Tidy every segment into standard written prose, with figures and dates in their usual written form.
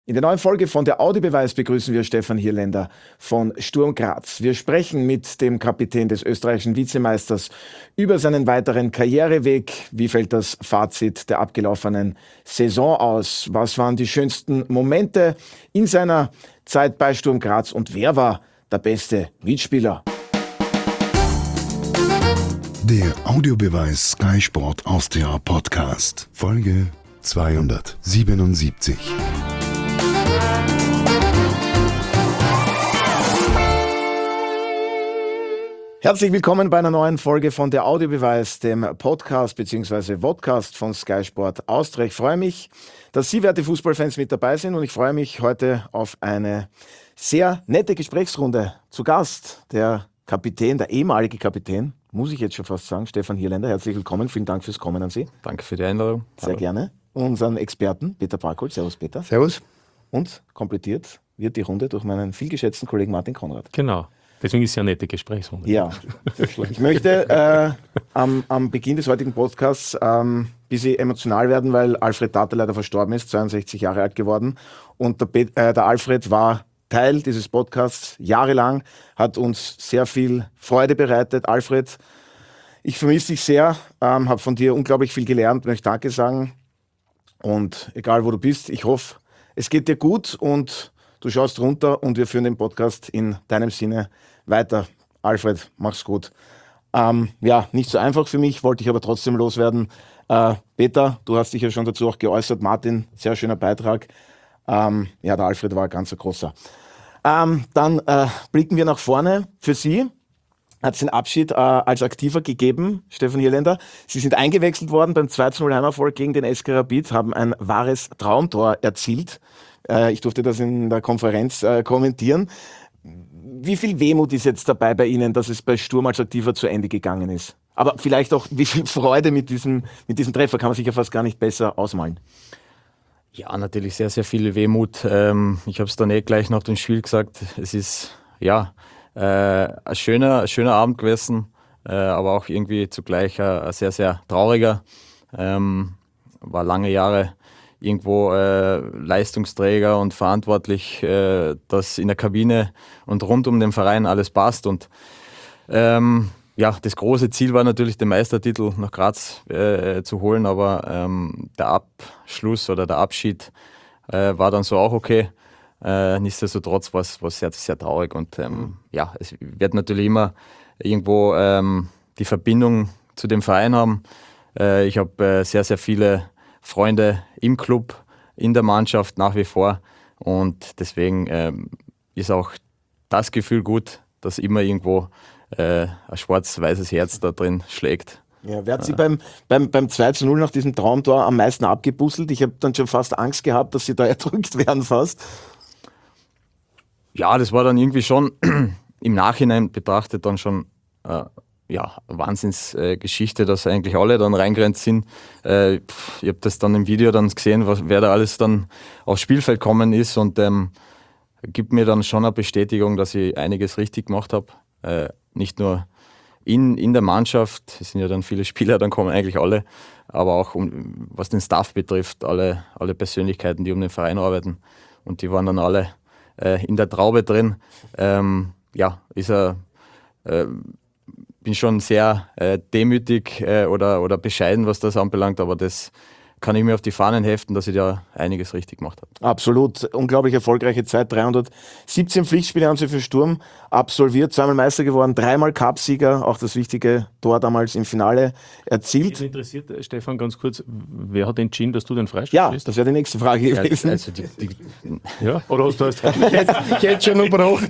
In der neuen Folge von der Audiobeweis begrüßen wir Stefan Hierländer von Sturm Graz. Wir sprechen mit dem Kapitän des österreichischen Vizemeisters über seinen weiteren Karriereweg. Wie fällt das Fazit der abgelaufenen Saison aus? Was waren die schönsten Momente in seiner Zeit bei Sturm Graz und wer war der beste Mitspieler? Der Audiobeweis Sky Sport Austria Podcast, Folge 277. Herzlich willkommen bei einer neuen Folge von der Audiobeweis, dem Podcast bzw. Vodcast von Sky Sport Austria. Ich freue mich, dass Sie, werte Fußballfans, mit dabei sind und ich freue mich heute auf eine sehr nette Gesprächsrunde. Zu Gast der Kapitän, der ehemalige Kapitän, muss ich jetzt schon fast sagen, Stefan Hierländer. Herzlich willkommen, vielen Dank fürs Kommen an Sie. Danke für die Einladung. Sehr gerne. Unseren Experten Peter Brakohl. Servus Peter. Servus. Und komplettiert wird die Runde durch meinen vielgeschätzten Kollegen Martin Konrad. Genau. Deswegen ist es ja eine nette Gesprächsrunde. Ja, ich möchte am Beginn des heutigen Podcasts ein bisschen emotional werden, weil Alfred Tater leider verstorben ist, 62 Jahre alt geworden. Und der Alfred war Teil dieses Podcasts jahrelang, hat uns sehr viel Freude bereitet. Alfred, ich vermisse dich sehr, habe von dir unglaublich viel gelernt, möchte Danke sagen. Und egal wo du bist, ich hoffe, es geht dir gut und du schaust runter und wir führen den Podcast in deinem Sinne weiter. Alfred, mach's gut. Nicht so einfach für mich, wollte ich aber trotzdem loswerden. Peter, du hast dich ja schon dazu auch geäußert. Martin, sehr schöner Beitrag. Der Alfred war ganz ein großer. Dann blicken wir nach vorne. Für Sie hat es den Abschied als Aktiver gegeben, Stefan Hierländer. Sie sind eingewechselt worden beim 2:0 Heimerfolg gegen den SK Rapid, haben ein wahres Traumtor erzielt. Ich durfte das in der Konferenz kommentieren. Wie viel Wehmut ist jetzt dabei bei Ihnen, dass es bei Sturm als Aktiver zu Ende gegangen ist? Aber vielleicht auch, wie viel Freude mit diesem Treffer, kann man sich ja fast gar nicht besser ausmalen. Ja, natürlich sehr, sehr viel Wehmut. Ich habe es dann gleich nach dem Spiel gesagt. Es ist ein schöner Abend gewesen, aber auch irgendwie zugleich ein sehr, sehr trauriger. War lange Jahre irgendwo Leistungsträger und verantwortlich, dass in der Kabine und rund um den Verein alles passt. Und das große Ziel war natürlich, den Meistertitel nach Graz zu holen, aber der Abschluss oder der Abschied war dann so auch okay. Nichtsdestotrotz war es sehr, sehr traurig und es wird natürlich immer irgendwo die Verbindung zu dem Verein haben. Ich habe sehr, sehr viele Freunde im Club, in der Mannschaft nach wie vor und deswegen ist auch das Gefühl gut, dass immer irgendwo ein schwarz-weißes Herz da drin schlägt. Ja, wer hat Sie beim 2:0 nach diesem Traumtor am meisten abgebusselt? Ich habe dann schon fast Angst gehabt, dass Sie da erdrückt werden fast. Ja, das war dann irgendwie schon im Nachhinein betrachtet dann schon Wahnsinnsgeschichte, dass eigentlich alle dann reingerannt sind. Ich habe das dann im Video dann gesehen, wer da alles dann aufs Spielfeld gekommen ist und gibt mir dann schon eine Bestätigung, dass ich einiges richtig gemacht habe. Nicht nur in der Mannschaft, es sind ja dann viele Spieler, dann kommen eigentlich alle, aber auch was den Staff betrifft, alle Persönlichkeiten, die um den Verein arbeiten und die waren dann alle in der Traube drin. Bin schon sehr demütig oder bescheiden, was das anbelangt, aber das kann ich mir auf die Fahnen heften, dass ich da einiges richtig gemacht habe. Absolut, unglaublich erfolgreiche Zeit, 317 Pflichtspiele haben Sie für Sturm absolviert, 2-mal Meister geworden, 3-mal Cupsieger, auch das wichtige Tor damals im Finale erzielt. Mich interessiert, Stefan, ganz kurz, wer hat entschieden, dass du den Freistoß spielst? Das wäre die nächste Frage gewesen. Also oder hast du das? Ich hätte schon unterbrochen.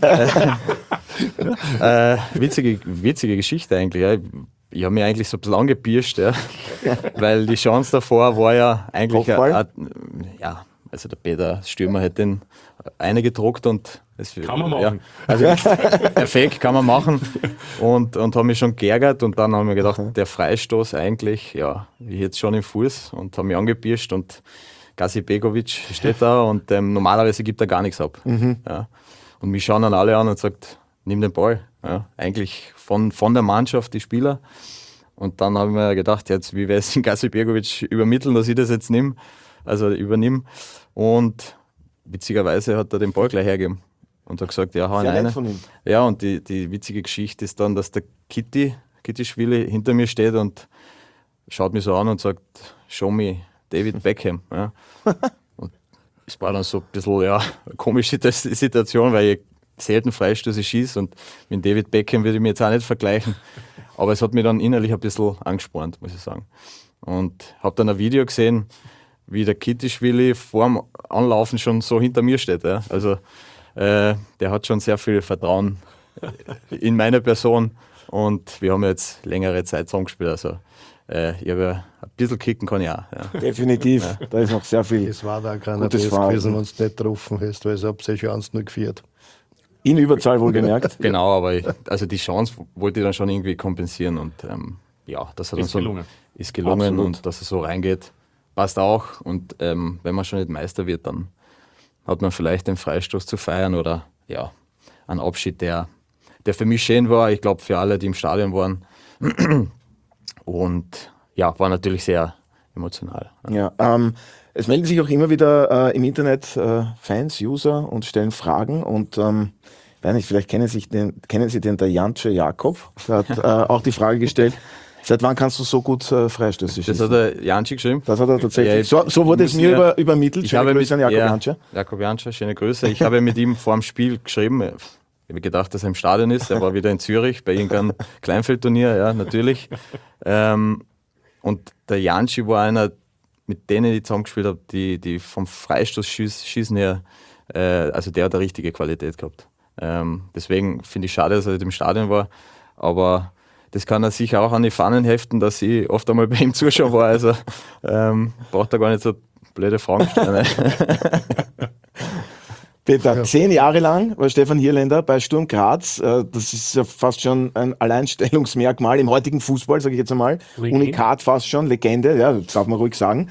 Witzige Geschichte eigentlich. Ja. Ich habe mich eigentlich so ein bisschen angepirscht, weil die Chance davor war ja eigentlich, der Peter Stürmer hätte den eine gedruckt und kann man machen. Perfekt, kann man machen und habe mich schon geärgert und dann haben wir gedacht, der Freistoß eigentlich, ich jetzt schon im Fuß und habe mich angepirscht und Gazi Begovic steht da und normalerweise gibt er gar nichts ab. Ja. Und mich schauen dann alle an und sagt, nimm den Ball. Ja. Eigentlich von der Mannschaft, die Spieler. Und dann habe ich mir gedacht, jetzt wie wäre es in Gazi Begovic übermitteln, dass ich das jetzt übernimm. Und witzigerweise hat er den Ball gleich hergegeben und hat gesagt, ja, hau ihn Sehr nett rein. von ihm. Ja, und die witzige Geschichte ist dann, dass der Kitty-Schwili hinter mir steht und schaut mich so an und sagt, show me David Beckham. Ja. Und es war dann so ein bisschen eine komische Situation, weil ich selten Freistöße schieße und mit David Beckham würde ich mich jetzt auch nicht vergleichen. Aber es hat mich dann innerlich ein bisschen angespornt, muss ich sagen. Und habe dann ein Video gesehen, wie der Kitty-Schwili vorm Anlaufen schon so hinter mir steht. Ja. Also der hat schon sehr viel Vertrauen in meine Person und wir haben jetzt längere Zeit zusammengespielt. Also ich habe ja ein bisschen kicken kann ich auch. Ja. Definitiv, da ist noch sehr viel. Es war da keiner Gutes Best Verhalten. gewesen, wenn du nicht getroffen hast, weil es habt ihr schon 1-0 geführt. In Überzahl wohlgemerkt. Genau, aber also die Chance wollte ich dann schon irgendwie kompensieren und das hat Ist dann gelungen. Ist gelungen Absolut. und dass er so reingeht, passt auch. Und wenn man schon nicht Meister wird, dann hat man vielleicht den Freistoß zu feiern oder ja, einen Abschied, der für mich schön war. Ich glaube, für alle, die im Stadion waren. Und ja, war natürlich sehr emotional. Ja, es melden sich auch immer wieder im Internet Fans, User und stellen Fragen und weiß nicht, vielleicht kennen Sie den der Janče Jakob, der hat auch die Frage gestellt, seit wann kannst du so gut Freistöße Das schießen? hat der Janči geschrieben. Das hat er tatsächlich. Ja, So wurde es muss mir ja- übermittelt. Schöne Grüße an Jakob Janče. Jakob Janče, schöne Grüße. Ich habe mit ihm vor dem Spiel geschrieben. Ich habe gedacht, dass er im Stadion ist. Er war wieder in Zürich bei irgendeinem Kleinfeldturnier, ja, natürlich. Und der Janči war einer, mit denen ich zusammengespielt habe, die vom Freistoßschießen her, also der hat eine richtige Qualität gehabt. Deswegen finde ich schade, dass er nicht im Stadion war. Aber das kann er sicher auch an die Fahnen heften, dass ich oft einmal bei ihm Zuschauer war. Also braucht er gar nicht so blöde Fragen stellen. Peter, 10 Jahre lang war Stefan Hierländer bei Sturm Graz. Das ist ja fast schon ein Alleinstellungsmerkmal im heutigen Fußball, sage ich jetzt einmal. Legende. Unikat fast schon, Legende, ja, das darf man ruhig sagen.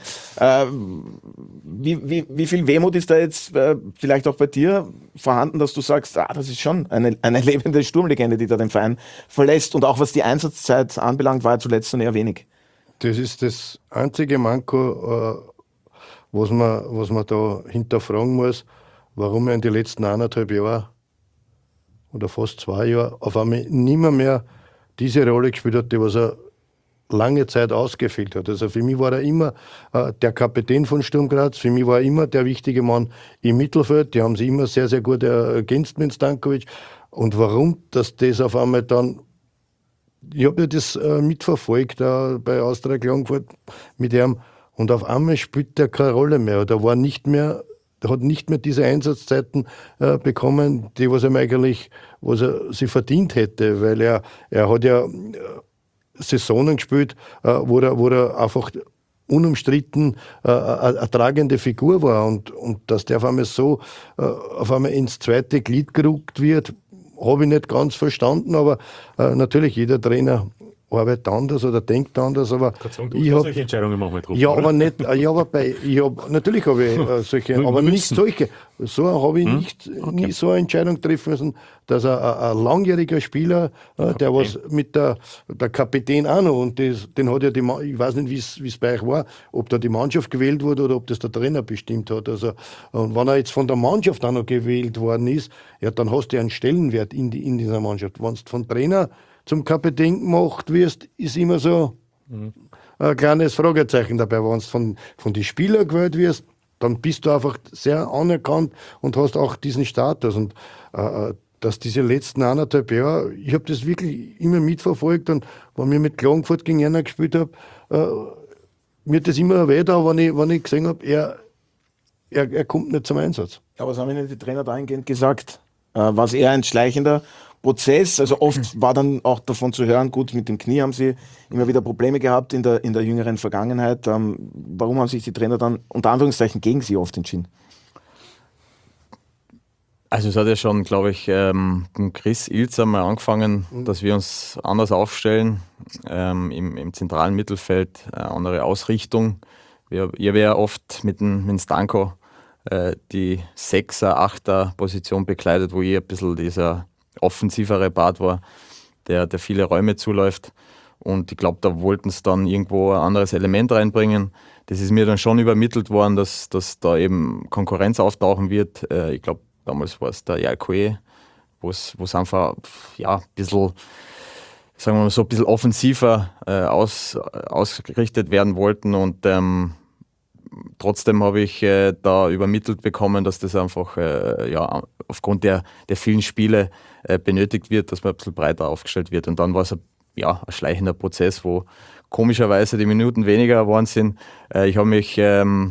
Wie viel Wehmut ist da jetzt vielleicht auch bei dir vorhanden, dass du sagst, das ist schon eine lebende Sturmlegende, die da den Verein verlässt. Und auch was die Einsatzzeit anbelangt, war ja zuletzt dann eher wenig. Das ist das einzige Manko, was man da hinterfragen muss, warum er in den letzten 1,5 Jahren oder fast 2 Jahren auf einmal nimmer mehr diese Rolle gespielt hat, die was er lange Zeit ausgefüllt hat. Also für mich war er immer der Kapitän von Sturm Graz, für mich war er immer der wichtige Mann im Mittelfeld. Die haben sich immer sehr, sehr gut ergänzt mit Stankovic. Und warum, dass das auf einmal dann, ich habe ja das mitverfolgt bei Austria Klagenfurt mit ihm, und auf einmal spielt der keine Rolle mehr. Der hat nicht mehr diese Einsatzzeiten bekommen, die was er sich verdient hätte, weil er hat ja Saisonen gespielt, wo er einfach unumstritten eine tragende Figur war, und dass der auf einmal ins zweite Glied gerückt wird, habe ich nicht ganz verstanden, aber natürlich jeder Trainer arbeitet anders oder denkt anders, aber ich habe solche Entscheidungen manchmal getroffen. ja, oder? aber nicht, natürlich habe ich solche, aber nicht solche. So habe ich nie so eine Entscheidung treffen müssen, dass ein langjähriger Spieler, der was mit der Kapitän auch noch, und den hat ja ich weiß nicht, wie es bei euch war, ob da die Mannschaft gewählt wurde oder ob das der Trainer bestimmt hat. Also, und wenn er jetzt von der Mannschaft auch noch gewählt worden ist, ja, dann hast du ja einen Stellenwert in dieser Mannschaft. Wenn du von Trainer zum Kapitän gemacht wirst, ist immer so ein kleines Fragezeichen dabei. Wenn du von den Spielern gewählt wirst, dann bist du einfach sehr anerkannt und hast auch diesen Status. Und dass diese letzten 1,5 Jahre, ich habe das wirklich immer mitverfolgt, und wenn ich mit Klagenfurt gegen einer gespielt habe, mir hat das immer weh da, wenn ich gesehen habe, er kommt nicht zum Einsatz. Aber was haben Ihnen die Trainer dahingehend gesagt? War es eher ein schleichender Prozess? Also oft war dann auch davon zu hören, gut, mit dem Knie haben Sie immer wieder Probleme gehabt in der jüngeren Vergangenheit. Warum haben sich die Trainer dann unter Anführungszeichen gegen Sie oft entschieden? Also es hat ja schon, glaube ich, mit Chris Ilzer mal angefangen, dass wir uns anders aufstellen, im zentralen Mittelfeld, eine andere Ausrichtung. Ich habe ja oft mit dem Stanko die 6er, 8er Position bekleidet, wo ich ein bisschen dieser offensivere Part war, der viele Räume zuläuft. Und ich glaube, da wollten sie dann irgendwo ein anderes Element reinbringen. Das ist mir dann schon übermittelt worden, dass da eben Konkurrenz auftauchen wird. Ich glaube, damals war es der Jalkoe, wo es einfach ein bisschen, sagen wir mal so, ein bisschen offensiver ausgerichtet werden wollten. Und trotzdem habe ich da übermittelt bekommen, dass das einfach aufgrund der vielen Spiele benötigt wird, dass man ein bisschen breiter aufgestellt wird. Und dann war es ein schleichender Prozess, wo komischerweise die Minuten weniger geworden sind. Ich habe mich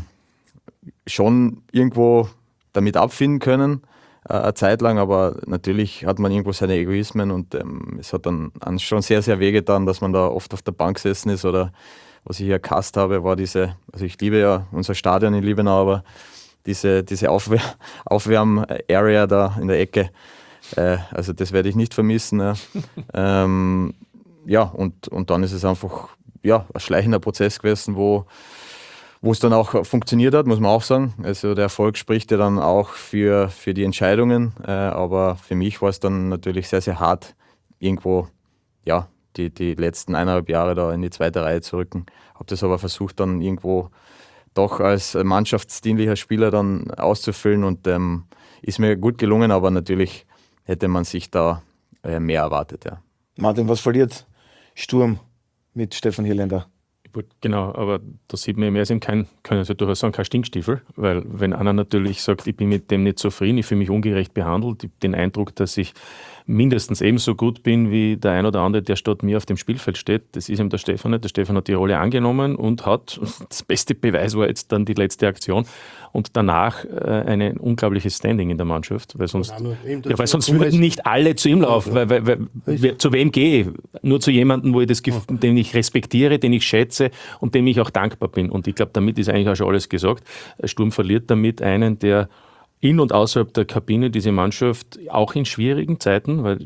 schon irgendwo damit abfinden können, eine Zeit lang, aber natürlich hat man irgendwo seine Egoismen und es hat dann schon sehr, sehr wehgetan, dass man da oft auf der Bank gesessen ist oder was ich hier gehasst habe, war also ich liebe ja unser Stadion in Liebenau, aber diese Aufwärm-Area da in der Ecke, also das werde ich nicht vermissen. Und dann ist es einfach ein schleichender Prozess gewesen, wo es dann auch funktioniert hat, muss man auch sagen. Also der Erfolg spricht ja dann auch für die Entscheidungen, aber für mich war es dann natürlich sehr, sehr hart, irgendwo die letzten 1,5 Jahre da in die zweite Reihe zu rücken. Habe das aber versucht dann irgendwo doch als mannschaftsdienlicher Spieler dann auszufüllen und ist mir gut gelungen, aber natürlich hätte man sich da mehr erwartet. Ja. Martin, was verliert Sturm mit Stefan Hirländer? Genau, aber da sieht man mehr als können Sie durchaus sagen, kein Stinkstiefel, weil wenn einer natürlich sagt, ich bin mit dem nicht zufrieden, ich fühle mich ungerecht behandelt, ich habe den Eindruck, dass ich mindestens ebenso gut bin wie der ein oder andere, der statt mir auf dem Spielfeld steht. Das ist ihm der Stefan nicht. Der Stefan hat die Rolle angenommen und hat, das beste Beweis war jetzt dann die letzte Aktion und danach ein unglaubliches Standing in der Mannschaft, weil sonst würden nicht alle zu ihm laufen, weil zu wem gehe ich? Nur zu jemandem, den ich respektiere, den ich schätze und dem ich auch dankbar bin. Und ich glaube, damit ist eigentlich auch schon alles gesagt. Sturm verliert damit einen, der in- und außerhalb der Kabine diese Mannschaft auch in schwierigen Zeiten, weil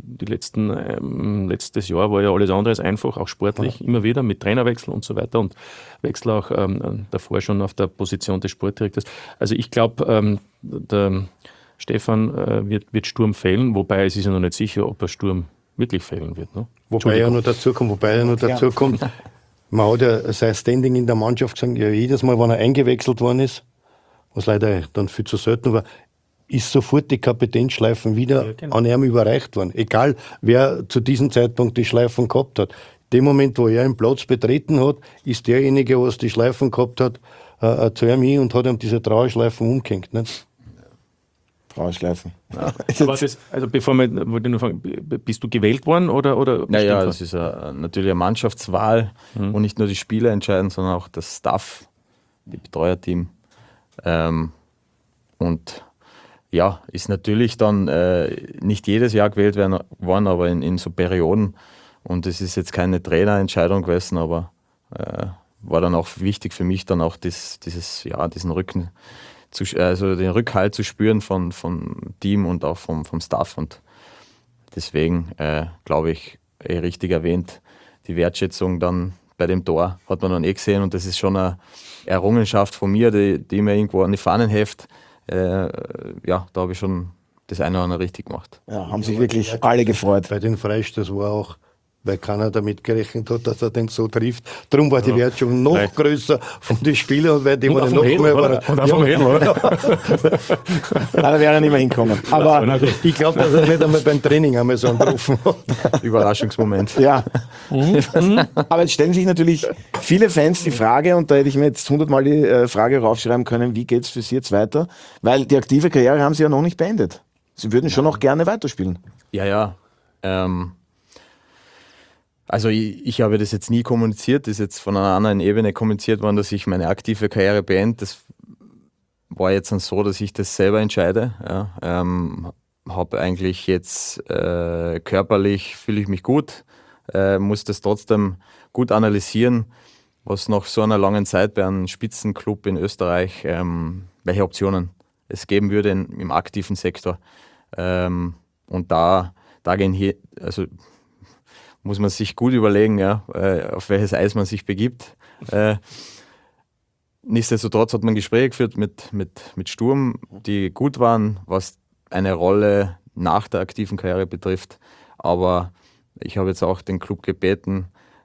letztes Jahr war ja alles andere als einfach, auch sportlich immer wieder mit Trainerwechsel und so weiter und Wechsel auch davor schon auf der Position des Sportdirektors. Also ich glaube, der Stefan wird Sturm fällen, wobei es ist ja noch nicht sicher, ob er Sturm wirklich fällen wird. Ne? Wobei ja noch dazu kommt, man hat ja sein Standing in der Mannschaft gesagt, ja, jedes Mal, wenn er eingewechselt worden ist, was leider dann viel zu selten war, ist sofort die Kapitänsschleifen wieder an ihm überreicht worden. Egal, wer zu diesem Zeitpunkt die Schleifen gehabt hat. Dem Moment, wo er den Platz betreten hat, ist derjenige, was die Schleifen gehabt hat, zu ihm hin und hat ihm diese Trauerschleifen umgehängt. Nicht? Trauerschleifen. Ja. Also bevor wir, wollte ich nur fragen, bist du gewählt worden oder? Naja, das ist natürlich eine Mannschaftswahl und nicht nur die Spieler entscheiden, sondern auch das Staff, die Betreuerteam. Und ja, ist natürlich dann nicht jedes Jahr gewählt worden, aber in so Perioden. Und es ist jetzt keine Trainerentscheidung gewesen, aber war dann auch wichtig für mich, dann auch diesen Rücken, also den Rückhalt zu spüren vom Team und auch vom Staff. Und deswegen glaube ich, richtig erwähnt, die Wertschätzung dann bei dem Tor hat man dann gesehen und das ist schon eine Errungenschaft von mir, die mir irgendwo an die Fahnen heft. Da habe ich schon das eine oder andere richtig gemacht. Ja, haben sich wirklich alle gefreut. Bei den Freistoß war auch, weil keiner damit gerechnet hat, dass er den so trifft. Darum war die Wertschätzung noch größer von den Spielern, weil die waren noch mehr Da wäre er nicht mehr hinkommen. Aber ich glaube, dass er nicht einmal beim Training einmal so angerufen hat. Überraschungsmoment. Ja. Aber jetzt stellen sich natürlich viele Fans die Frage, und da hätte ich mir jetzt 100-mal die Frage raufschreiben können, wie geht es für Sie jetzt weiter? Weil die aktive Karriere haben Sie ja noch nicht beendet. Sie würden schon noch gerne weiterspielen. Ja. Also ich habe das jetzt nie kommuniziert, das ist jetzt von einer anderen Ebene kommuniziert worden, dass ich meine aktive Karriere beende. Das war jetzt dann so, dass ich das selber entscheide. Ja. Habe eigentlich jetzt körperlich fühle ich mich gut, muss das trotzdem gut analysieren, was nach so einer langen Zeit bei einem Spitzenclub in Österreich, welche Optionen es geben würde im aktiven Sektor. Und da gehen hier, also muss man sich gut überlegen, ja, auf welches Eis man sich begibt. Nichtsdestotrotz hat man Gespräche geführt mit Sturm, die gut waren, was eine Rolle nach der aktiven Karriere betrifft. Aber ich habe jetzt auch den Club gebeten,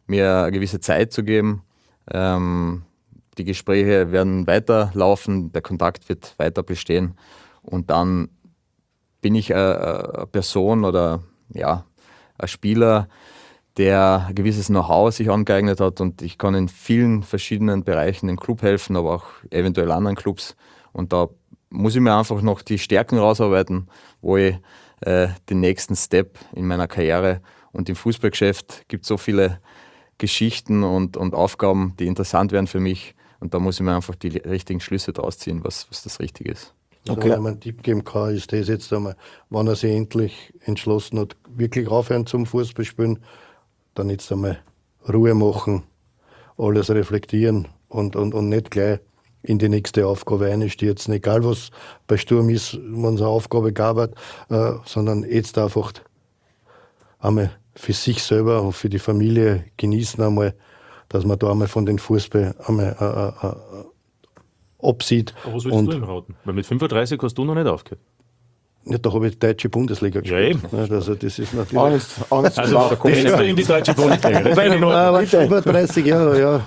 mir eine gewisse Zeit zu geben. Die Gespräche werden weiterlaufen, der Kontakt wird weiter bestehen und dann bin ich eine Person oder ja, ein Spieler, der ein gewisses Know-how sich angeeignet hat und ich kann in vielen verschiedenen Bereichen dem Club helfen, aber auch eventuell anderen Clubs und da muss ich mir einfach noch die Stärken rausarbeiten, wo ich den nächsten Step in meiner Karriere und im Fußballgeschäft gibt es so viele Geschichten und Aufgaben, die interessant werden für mich und da muss ich mir einfach die richtigen Schlüsse draus ziehen, was das Richtige ist. Also, Okay. wenn man einen Tipp geben kann, ist das jetzt einmal, wenn er sich endlich entschlossen hat, wirklich aufhören zum Fußballspielen, dann jetzt einmal Ruhe machen, alles reflektieren und nicht gleich in die nächste Aufgabe einstürzen, egal was bei Sturm ist, wenn es eine Aufgabe gab, sondern jetzt einfach einmal für sich selber und für die Familie genießen einmal, dass man da einmal von den Fußball einmal absieht. Aber was willst du ihm raten? Weil mit 35 hast du noch nicht aufgehört. Ja, da habe ich die deutsche Bundesliga gespielt. Ja, eben. Also das ist natürlich... Auch nicht Also, so da kommst du in die deutsche Bundesliga. Das wäre in Ordnung. Aber 35 Jahre, ja.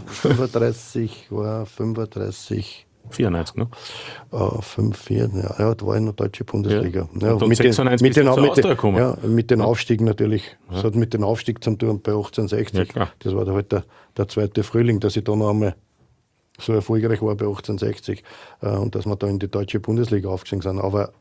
35, 94, ne? 5, 4, ja, da war ich noch deutsche Bundesliga. Ja, Und 96 bist du zur Austria gekommen. ja, mit den Aufstieg natürlich. Es hat mit dem Aufstieg zu tun bei 1860. Ja, klar. Das war da halt der zweite Frühling, dass ich da noch einmal so erfolgreich war bei 1860 und dass wir da in die deutsche Bundesliga aufgestiegen sind. Aber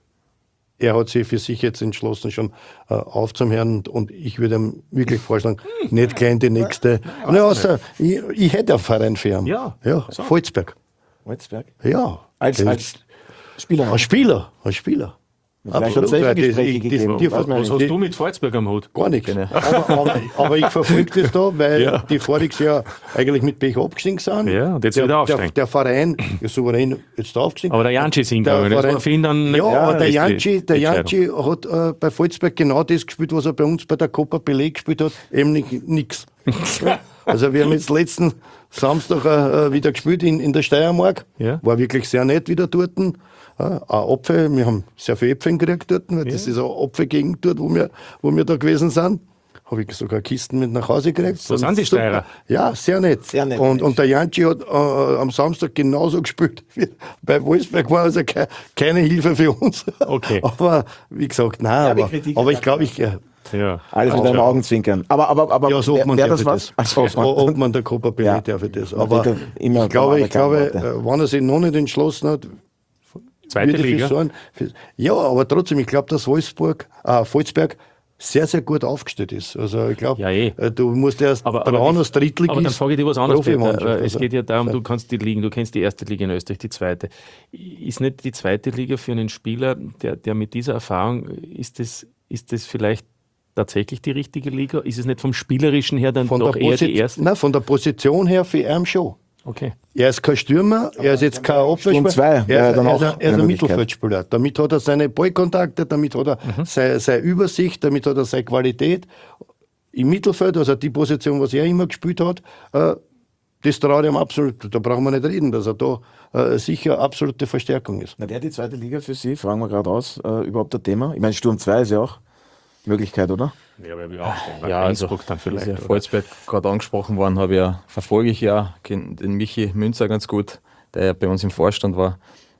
er hat sich für sich jetzt entschlossen, schon aufzuhören und ich würde ihm wirklich vorschlagen, nicht gleich in die nächste. Außer, ich hätte einen Verein für ihn. Ja. So. Volzberg. Wolfsberg? Ja. Als Spieler. Als Spieler. Vielleicht hat es solche weil die- Gespräche die- gegeben. die- Weiß man Was nicht. hast du mit Volzberg am Hut? Gar nichts. Keine. Aber ich verfolge das da, weil Ja. die voriges Jahr eigentlich mit Pech abgestiegen sind. Ja, und jetzt wieder aufsteigen. Der Verein ist souverän jetzt aufgestiegen. Aber der Janschi ist Der hingegangen. Das Verein- war für ihn dann Ja, der die Janschi Entscheidung. hat bei Volzberg genau das gespielt, was er bei uns bei der Copa Belay gespielt hat, eben nichts. Also wir haben jetzt letzten Samstag wieder gespielt in der Steiermark, Ja. war wirklich sehr nett wieder dort. Auch Apfel, wir haben sehr viel Äpfel gekriegt dort, weil das ist eine Apfelgegend dort, wo wir da gewesen sind. Habe ich sogar Kisten mit nach Hause gekriegt. So sind die Super. Steirer. Ja, sehr nett. Sehr nett, Und der Janschi hat am Samstag genauso gespielt wie bei Wolfsberg, war also keine Hilfe für uns. Okay. Aber wie gesagt, nein, die Kritik aber ist ich glaube, Ja. Alles mit einem Augenzwinkern. Aber ja, so wer das was? ob man der Copa Belay Ja. darf ich das. Man Aber denkt immer ich glaube, Worte. wenn er sich noch nicht entschlossen hat, Zweite würde ich Liga. sagen, ja, aber trotzdem, ich glaube, dass Volzberg sehr, sehr gut aufgestellt ist. Also ich glaube, Ja, eh. du musst erst trauen als Drittligist. Aber dann frage ich dich was anderes, Profimannschaft. Peter. Es Also, geht ja darum, du kannst die Ligen, du kennst die erste Liga in Österreich, die zweite. Ist nicht die zweite Liga für einen Spieler, der mit dieser Erfahrung, ist das vielleicht tatsächlich die richtige Liga? Ist es nicht vom Spielerischen her dann doch eher die erste? Nein, von der Position her für ihn schon. Okay. Er ist kein Stürmer, er ist jetzt kein Abwehrspieler, zwei, er ist, dann auch er ist eine ein Möglichkeit. Mittelfeldspieler. Damit hat er seine Ballkontakte, damit hat er seine Übersicht, damit hat er seine Qualität. Im Mittelfeld, also die Position, was er immer gespielt hat, das traut ihm absolut, da brauchen wir nicht reden, dass er da sicher absolute Verstärkung ist. Na, die zweite Liga für Sie, fragen wir gerade aus, überhaupt ein Thema? Ich meine, Sturm 2 ist ja auch Möglichkeit, oder? Ja, aber wir auch. Ja, also dann vielleicht. ist ja oder? Volzberg gerade angesprochen worden, verfolge ich ja den Michi Münzer ganz gut, der ja bei uns im Vorstand war.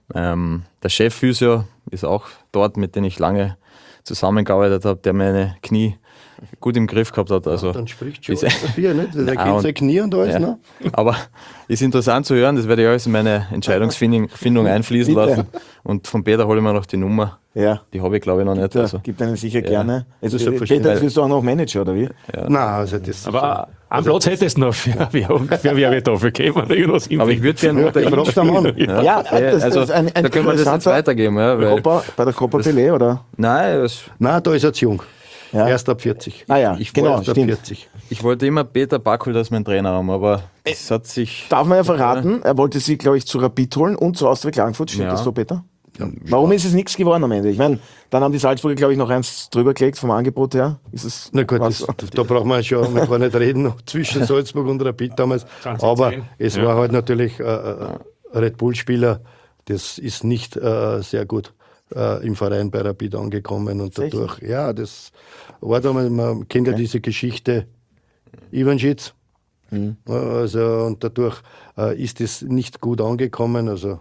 Der Chefphysio ist auch dort, mit dem ich lange zusammengearbeitet habe, der meine Knie gut im Griff gehabt hat. Also Dann spricht schon ist- was dafür, nicht? Der Nein, kennt und- sein Knie und alles, ja. ne? Aber ist interessant zu hören, das werde ich alles in meine Entscheidungsfindung einfließen Bitte. lassen. Und von Peter hole ich mir noch die Nummer. Ja. Die habe ich, glaube ich, noch nicht. Also, Gibt einen sicher gerne. Also, selbstverständlich. Peter, bist du auch noch Manager, oder wie? Nein, also das Aber einen Platz hättest du noch für Werbetafel gegeben oder irgendwas. aber ich würde gerne unter ich ihm frag's am Mann. Ja, das also, ist ein da können wir das jetzt interessanter- weitergeben. Ja, weil, Bei der Copa Pelé, oder? nein, das, Nein, da ist er zu jung. Ja. Erst ab 40. Ah ja, Ich genau, Erst ab stimmt. 40. ich wollte immer Peter Backholt als mein Trainer haben, aber es hat sich... Darf man ja verraten, er wollte sie, glaube ich, zu Rapid holen und zu Austria Klagenfurt. Stimmt Ja. das so, Peter? Warum ist es nichts geworden am Ende? Ich meine, dann haben die Salzburger, glaube ich, noch eins drüber gelegt vom Angebot her. Ist es Na gut, was? da braucht man schon gar nicht reden zwischen Salzburg und Rapid damals. 2010. Aber es war halt natürlich ein Red Bull-Spieler, das ist nicht sehr gut im Verein bei Rapid angekommen und dadurch, ja, das war damals, man kennt ja diese Geschichte, Ivanschitz. Also, und dadurch ist es nicht gut angekommen. Also,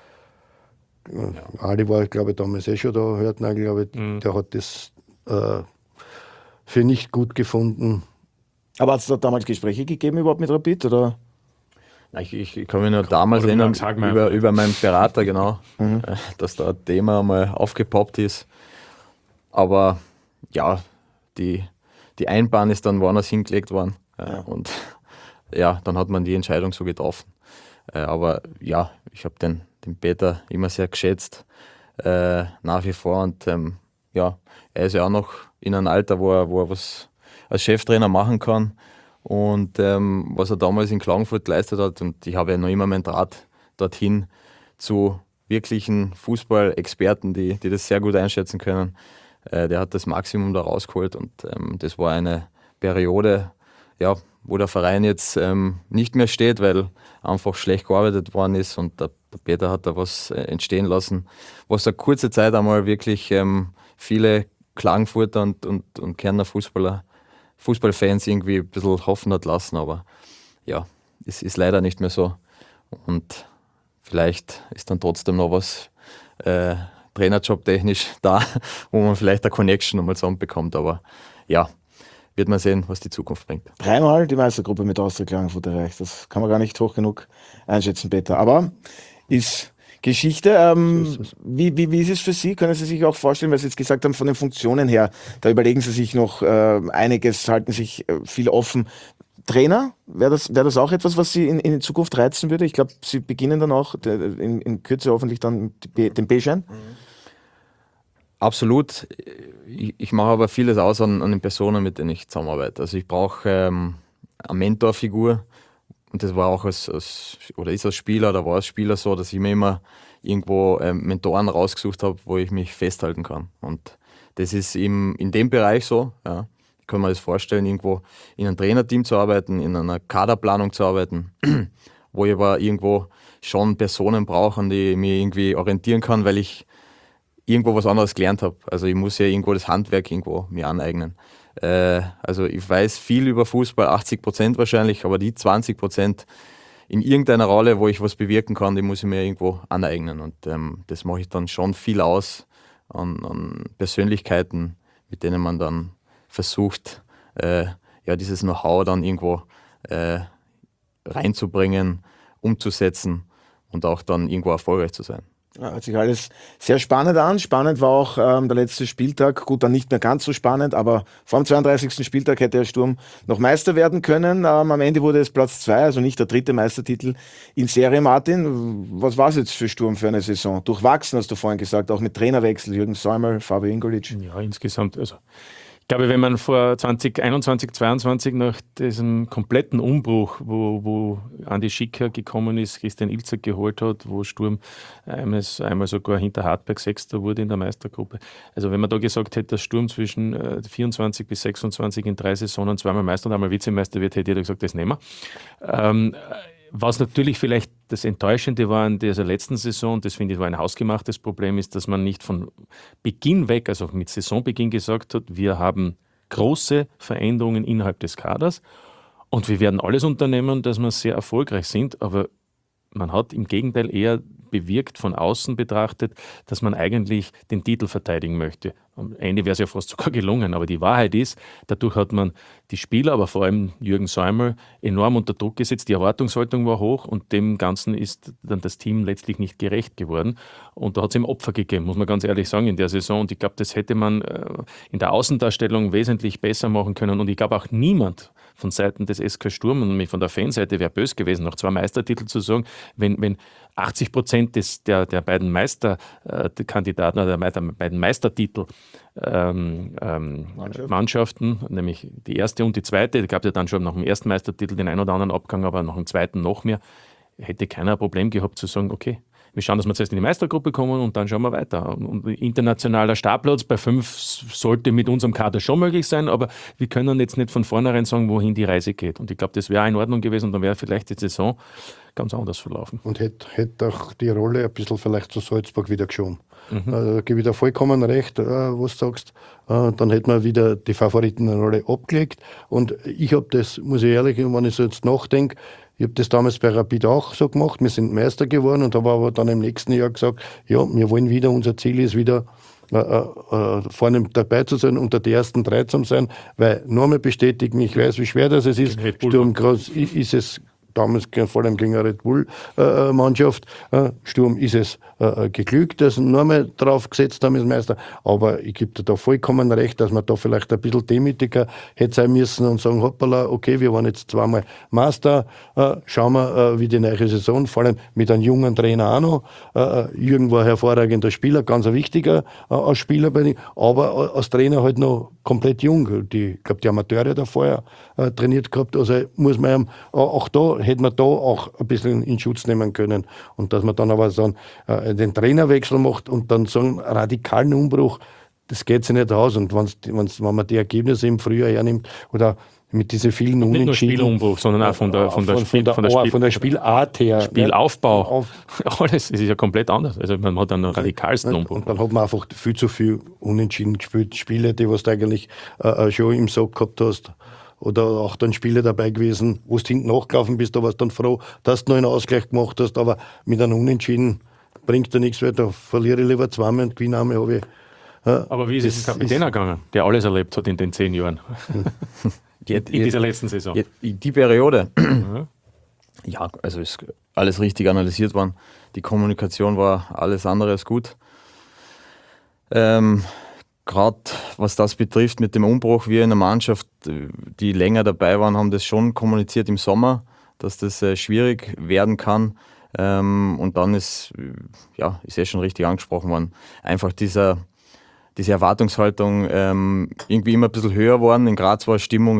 Ali war, glaube ich, damals schon da, Hörtnagel, glaube ich, der hat das für nicht gut gefunden. Aber hat es da damals Gespräche gegeben überhaupt mit Rapid? Oder? Ich kann mich nur damals erinnern, über meinen Berater, genau, dass da ein Thema mal aufgepoppt ist. Aber ja, die Einbahn ist dann woanders hingelegt worden. Und ja, dann hat man die Entscheidung so getroffen. Aber ja, ich habe den Peter immer sehr geschätzt, nach wie vor. Und ja, er ist ja auch noch in einem Alter, wo er was als Cheftrainer machen kann. Und was er damals in Klagenfurt geleistet hat, und ich habe ja noch immer meinen Draht dorthin zu wirklichen Fußballexperten, die das sehr gut einschätzen können. Der hat das Maximum da rausgeholt, und das war eine Periode, ja, wo der Verein jetzt nicht mehr steht, weil einfach schlecht gearbeitet worden ist, und der Peter hat da was entstehen lassen, was eine kurze Zeit einmal wirklich viele Klagenfurter und Kärntner Fußballfans irgendwie ein bisschen hoffen hat lassen, aber ja, es ist leider nicht mehr so, und vielleicht ist dann trotzdem noch was Trainerjob technisch da, wo man vielleicht eine Connection nochmal zusammenbekommt, aber ja, wird man sehen, was die Zukunft bringt. 3-mal die Meistergruppe mit Austria Klagenfurt erreicht. Das kann man gar nicht hoch genug einschätzen, Peter. Aber ist Geschichte. Wie ist es für Sie? Können Sie sich auch vorstellen, weil Sie jetzt gesagt haben, von den Funktionen her, da überlegen Sie sich noch einiges, halten sich viel offen. Trainer, wäre das auch etwas, was Sie in Zukunft reizen würde? Ich glaube, Sie beginnen dann auch in Kürze hoffentlich dann den B-Schein. Absolut. Ich mache aber vieles aus an den Personen, mit denen ich zusammenarbeite. Also ich brauche eine Mentorfigur, und das war auch ist als Spieler oder war als Spieler so, dass ich mir immer irgendwo Mentoren rausgesucht habe, wo ich mich festhalten kann. Und das ist in dem Bereich so. Ja. Ich kann mir das vorstellen, irgendwo in einem Trainerteam zu arbeiten, in einer Kaderplanung zu arbeiten, wo ich aber irgendwo schon Personen brauche, an die ich mich irgendwie orientieren kann, weil ich irgendwo was anderes gelernt habe. Also ich muss ja irgendwo das Handwerk irgendwo mir aneignen. Also ich weiß viel über Fußball, 80% wahrscheinlich, aber die 20% in irgendeiner Rolle, wo ich was bewirken kann, die muss ich mir irgendwo aneignen. Und das mache ich dann schon viel aus an Persönlichkeiten, mit denen man dann versucht, dieses Know-how dann irgendwo reinzubringen, umzusetzen und auch dann irgendwo erfolgreich zu sein. Ja, hört sich alles sehr spannend an. Spannend war auch der letzte Spieltag. Gut, dann nicht mehr ganz so spannend, aber vor dem 32. Spieltag hätte der Sturm noch Meister werden können. Am Ende wurde es Platz 2, also nicht der 3. Meistertitel in Serie. Martin, was war es jetzt für Sturm für eine Saison? Durchwachsen, hast du vorhin gesagt, auch mit Trainerwechsel, Jürgen Säumerl, Fabio Ingolic. Ja, insgesamt, also ich glaube, wenn man vor 2021, 2022 nach diesem kompletten Umbruch, wo Andi Schicker gekommen ist, Christian Ilzer geholt hat, wo Sturm einmal sogar hinter Hartberg Sechster wurde in der Meistergruppe. Also wenn man da gesagt hätte, dass Sturm zwischen 24 bis 26 in 3 Saisonen zweimal Meister und einmal Vizemeister wird, hätte jeder gesagt, das nehmen wir. Was natürlich vielleicht das Enttäuschende war in dieser letzten Saison, das finde ich war ein hausgemachtes Problem, ist, dass man nicht von Beginn weg, also mit Saisonbeginn gesagt hat, wir haben große Veränderungen innerhalb des Kaders und wir werden alles unternehmen, dass wir sehr erfolgreich sind, aber man hat im Gegenteil eher bewirkt, von außen betrachtet, dass man eigentlich den Titel verteidigen möchte. Am Ende wäre es ja fast sogar gelungen, aber die Wahrheit ist, dadurch hat man die Spieler, aber vor allem Jürgen Säumerl, enorm unter Druck gesetzt. Die Erwartungshaltung war hoch und dem Ganzen ist dann das Team letztlich nicht gerecht geworden. Und da hat es ihm Opfer gegeben, muss man ganz ehrlich sagen, in der Saison. Und ich glaube, das hätte man in der Außendarstellung wesentlich besser machen können. Und ich glaube auch niemand von Seiten des SK Sturm und von der Fanseite wäre böse gewesen, nach 2 Meistertiteln zu sagen, wenn 80% der beiden Meisterkandidaten oder der beiden Meistertitel Mannschaften, nämlich die erste und die zweite, da gab es ja dann schon nach dem ersten Meistertitel den einen oder anderen Abgang, aber nach dem zweiten noch mehr, hätte keiner ein Problem gehabt zu sagen, okay, wir schauen, dass wir zuerst in die Meistergruppe kommen und dann schauen wir weiter. Und internationaler Startplatz bei 5 sollte mit unserem Kader schon möglich sein, aber wir können jetzt nicht von vornherein sagen, wohin die Reise geht. Und ich glaube, das wäre in Ordnung gewesen und dann wäre vielleicht die Saison ganz anders verlaufen. Und hätte auch die Rolle ein bisschen vielleicht zu Salzburg wieder geschoben. Da gebe ich dir vollkommen recht, was du sagst. Dann hätten wir wieder die Favoritenrolle abgelegt. Und ich habe das, muss ich ehrlich, wenn ich so jetzt nachdenke, ich habe das damals bei Rapid auch so gemacht. Wir sind Meister geworden und habe aber dann im nächsten Jahr gesagt, ja, wir wollen wieder, unser Ziel ist wieder, vorne dabei zu sein, unter die ersten 3 zu sein, weil nochmal bestätigt mich, ich weiß, wie schwer das es ist. Sturm Graz ist es damals vor allem gegen eine Red Bull-Mannschaft. Sturm ist es geglückt, dass wir nochmal drauf gesetzt haben, ist Meister. Aber ich gebe dir da vollkommen recht, dass man da vielleicht ein bisschen demütiger hätte sein müssen und sagen, hoppala, okay, wir waren jetzt zweimal Meister, schauen wir, wie die neue Saison, vor allem mit einem jungen Trainer auch noch. Jürgen war ein hervorragender Spieler, ganz ein wichtiger als Spieler bei ihm, aber als Trainer halt noch komplett jung. Ich glaube, die Amateure da vorher trainiert gehabt, also muss man auch da hätte man da auch ein bisschen in Schutz nehmen können. Und dass man dann aber so den Trainerwechsel macht und dann so einen radikalen Umbruch, das geht sich nicht aus. Und wenn man die Ergebnisse im Frühjahr hernimmt oder mit diesen vielen Unentschieden. Nicht nur Spielumbruch, sondern auch von der Spielart her. Spielaufbau. Alles ist ja komplett anders. Also man hat einen radikalsten Umbruch. Und dann hat man einfach viel zu viel Unentschieden gespielt. Spiele, die was du eigentlich schon im Sack gehabt hast. Oder auch dann Spiele dabei gewesen, wo du hinten nachgelaufen bist, da warst du dann froh, dass du noch einen Ausgleich gemacht hast, aber mit einem Unentschieden bringt dir nichts, weil da verliere ich lieber zweimal und gewinne einmal. Habe ich. Aber wie ist es dem Kapitän gegangen, der alles erlebt hat in den 10 Jahren? In dieser letzten Saison. Die Periode. Ja, also ist alles richtig analysiert worden. Die Kommunikation war alles andere als gut. Gerade was das betrifft mit dem Umbruch, wir in der Mannschaft, die länger dabei waren, haben das schon kommuniziert im Sommer, dass das schwierig werden kann. Und dann ist schon richtig angesprochen worden. Einfach diese Erwartungshaltung irgendwie immer ein bisschen höher worden. In Graz war Stimmung,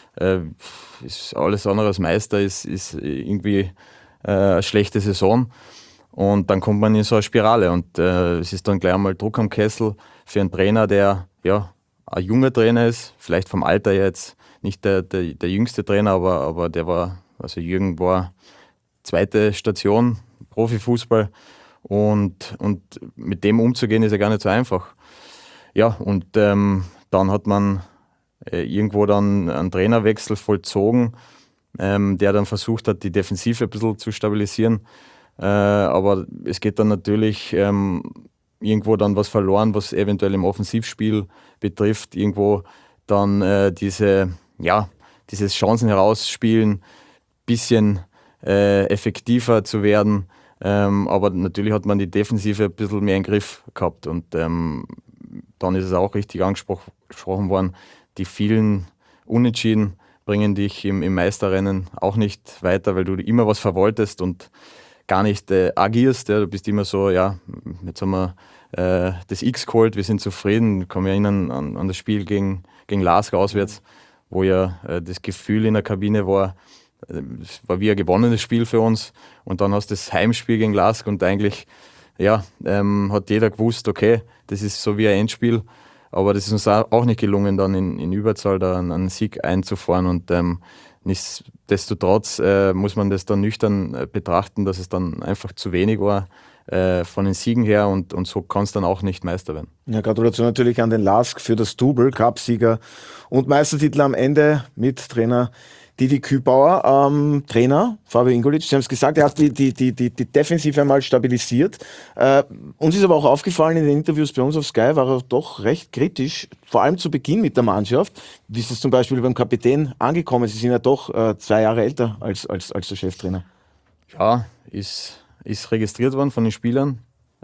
ist alles andere als Meister, ist irgendwie eine schlechte Saison. Und dann kommt man in so eine Spirale und es ist dann gleich einmal Druck am Kessel für einen Trainer, der ein junger Trainer ist, vielleicht vom Alter jetzt nicht der jüngste Trainer, aber der war, also Jürgen war 2. Station, Profifußball und mit dem umzugehen ist ja gar nicht so einfach. Ja, und dann hat man irgendwo dann einen Trainerwechsel vollzogen, der dann versucht hat, die Defensive ein bisschen zu stabilisieren. Aber es geht dann natürlich irgendwo dann was verloren, was eventuell im Offensivspiel betrifft. Irgendwo dann dieses Chancen herausspielen, bisschen effektiver zu werden. Aber natürlich hat man die Defensive ein bisschen mehr in den Griff gehabt. Und dann ist es auch richtig angesprochen worden, die vielen Unentschieden bringen dich im Meisterrennen auch nicht weiter, weil du immer was verwolltest und gar nicht agierst. Du bist immer so, jetzt haben wir das X geholt, wir sind zufrieden. Ich kann mich erinnern an das Spiel gegen Lask auswärts, wo das Gefühl in der Kabine war, es war wie ein gewonnenes Spiel für uns. Und dann hast du das Heimspiel gegen Lask und eigentlich hat jeder gewusst, okay, das ist so wie ein Endspiel. Aber das ist uns auch nicht gelungen, dann in Überzahl da einen Sieg einzufahren. Und nichtsdestotrotz muss man das dann nüchtern betrachten, dass es dann einfach zu wenig war von den Siegen her und so kann es dann auch nicht Meister werden. Ja, Gratulation natürlich an den Lask für das Double, Cupsieger und Meistertitel am Ende mit Trainer Didi Kübauer, Trainer Fabio Ingolic. Sie haben es gesagt, er hat die Defensive einmal stabilisiert. Uns ist aber auch aufgefallen in den Interviews bei uns auf Sky, war er doch recht kritisch, vor allem zu Beginn mit der Mannschaft. Wie ist es zum Beispiel beim Kapitän angekommen? Sie sind ja doch 2 Jahre älter als der Cheftrainer. Ja, ist registriert worden von den Spielern.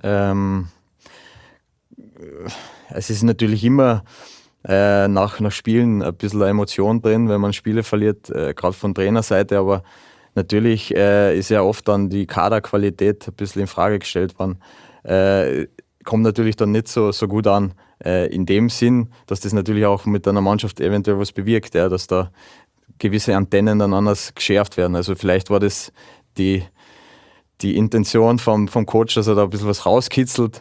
Es ist natürlich immer nach Spielen ein bisschen Emotion drin, wenn man Spiele verliert, gerade von Trainerseite, aber natürlich ist ja oft dann die Kaderqualität ein bisschen in Frage gestellt worden. Kommt natürlich dann nicht so gut an, in dem Sinn, dass das natürlich auch mit einer Mannschaft eventuell was bewirkt, dass da gewisse Antennen dann anders geschärft werden. Also vielleicht war das die die Intention vom Coach, dass er da ein bisschen was rauskitzelt.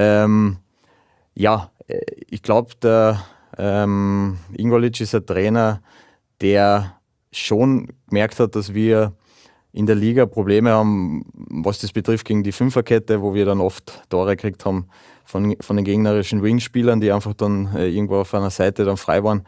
Ich glaube, der Ingolic ist ein Trainer, der schon gemerkt hat, dass wir in der Liga Probleme haben, was das betrifft, gegen die Fünferkette, wo wir dann oft Tore gekriegt haben von den gegnerischen Wingspielern, die einfach dann irgendwo auf einer Seite dann frei waren.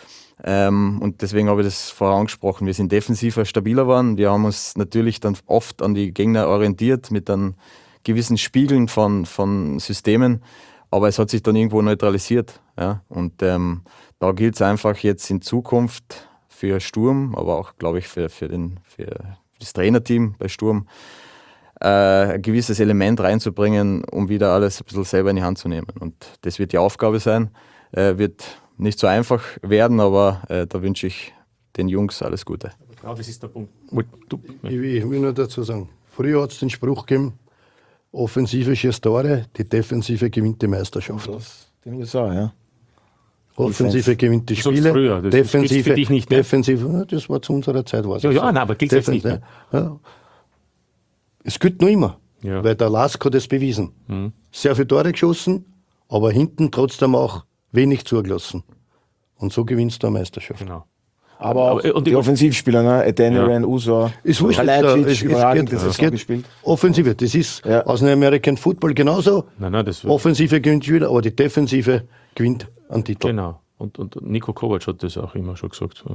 Und deswegen habe ich das vorher angesprochen. Wir sind defensiver stabiler geworden. Wir haben uns natürlich dann oft an die Gegner orientiert mit einem gewissen Spiegeln von Systemen, aber es hat sich dann irgendwo neutralisiert. Ja? Und da gilt es einfach jetzt in Zukunft für Sturm, aber auch, glaube ich, für das Trainerteam bei Sturm, ein gewisses Element reinzubringen, um wieder alles ein bisschen selber in die Hand zu nehmen. Und das wird die Aufgabe sein. Wird nicht so einfach werden, aber da wünsche ich den Jungs alles Gute. Genau, das ist der Punkt. Ich will nur dazu sagen, früher hat es den Spruch gegeben, Offensive schießt Tore, die Defensive gewinnt die Meisterschaft. Den USA, ja. Offensive gewinnt die Du sagst Spiele, früher, das Defensive, gilt's für dich nicht mehr. Defensive, das war zu unserer Zeit. Ja, nein, aber gilt jetzt nicht mehr. Ja. Es gilt noch immer, Ja. weil der Lask hat es bewiesen. Sehr viele Tore geschossen, aber hinten trotzdem auch wenig zugelassen. Und so gewinnst du eine Meisterschaft. Genau. Aber und die die- Offensivspieler, ne? Edeniran, Uso, Ist wurscht, Kalajdzic, überragend, das es ist geht gespielt. Offensive, das ist Ja. aus dem American Football genauso. Nein, das Offensive gewinnt Spieler, aber die Defensive gewinnt einen Titel. genau. Und Nico Kovac hat das auch immer schon gesagt.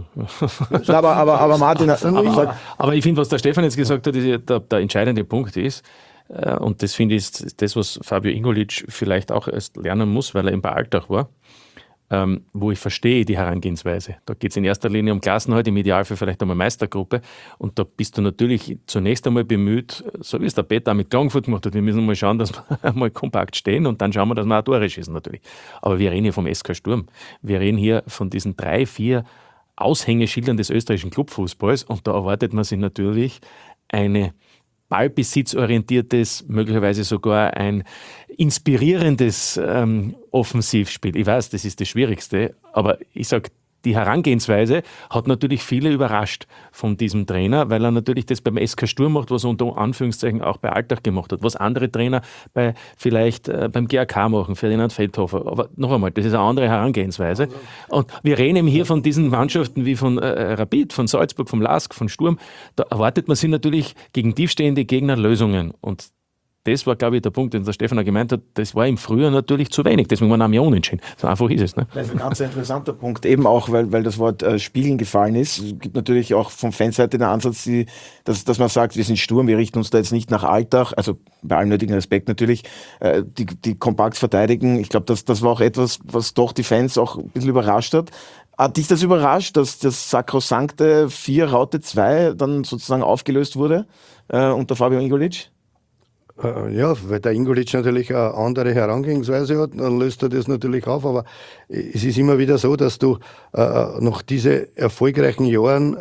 Aber Martin, Aber ich finde, was der Stefan jetzt gesagt hat, ist der entscheidende Punkt ist, und das finde ich ist das, was Fabio Ingolic vielleicht auch erst lernen muss, weil er im Balltag war, wo ich verstehe die Herangehensweise. Da geht es in erster Linie um Klassenhalt, im Idealfall vielleicht einmal Meistergruppe. Und da bist du natürlich zunächst einmal bemüht, so wie es der Peter auch mit Klagenfurt gemacht hat. Wir müssen mal schauen, dass wir einmal kompakt stehen und dann schauen wir, dass wir auch Tore schießen natürlich. Aber wir reden hier vom SK Sturm. Wir reden hier von diesen 3, 4 Aushängeschildern des österreichischen Clubfußballs und da erwartet man sich natürlich eine ballbesitzorientiertes, möglicherweise sogar ein inspirierendes Offensivspiel. Ich weiß, das ist das Schwierigste, aber ich sage, die Herangehensweise hat natürlich viele überrascht von diesem Trainer, weil er natürlich das beim SK Sturm macht, was er unter Anführungszeichen auch bei Alltag gemacht hat, was andere Trainer beim GAK machen, Ferdinand Feldhofer. Aber noch einmal, das ist eine andere Herangehensweise. Und wir reden eben hier von diesen Mannschaften wie von Rapid, von Salzburg, vom LASK, von Sturm. Da erwartet man sich natürlich gegen tiefstehende Gegner Lösungen. Und das war, glaube ich, der Punkt, den der Stefan auch gemeint hat, das war im Frühjahr natürlich zu wenig. Deswegen waren wir unentschieden. So einfach ist es. Ne? Das ist ein ganz interessanter Punkt, eben auch, weil das Wort Spiegeln gefallen ist. Es gibt natürlich auch von Fanseite den Ansatz, dass man sagt, wir sind Sturm, wir richten uns da jetzt nicht nach Alltag, also bei allem nötigen Respekt natürlich, die kompakt verteidigen. Ich glaube, das war auch etwas, was doch die Fans auch ein bisschen überrascht hat. Hat dich das überrascht, dass das sakrosankte 4 Raute 2 dann sozusagen aufgelöst wurde unter Fabio Ingolic? Ja, weil der Ingolic natürlich eine andere Herangehensweise hat, dann löst er das natürlich auf. Aber es ist immer wieder so, dass du nach diesen erfolgreichen Jahren,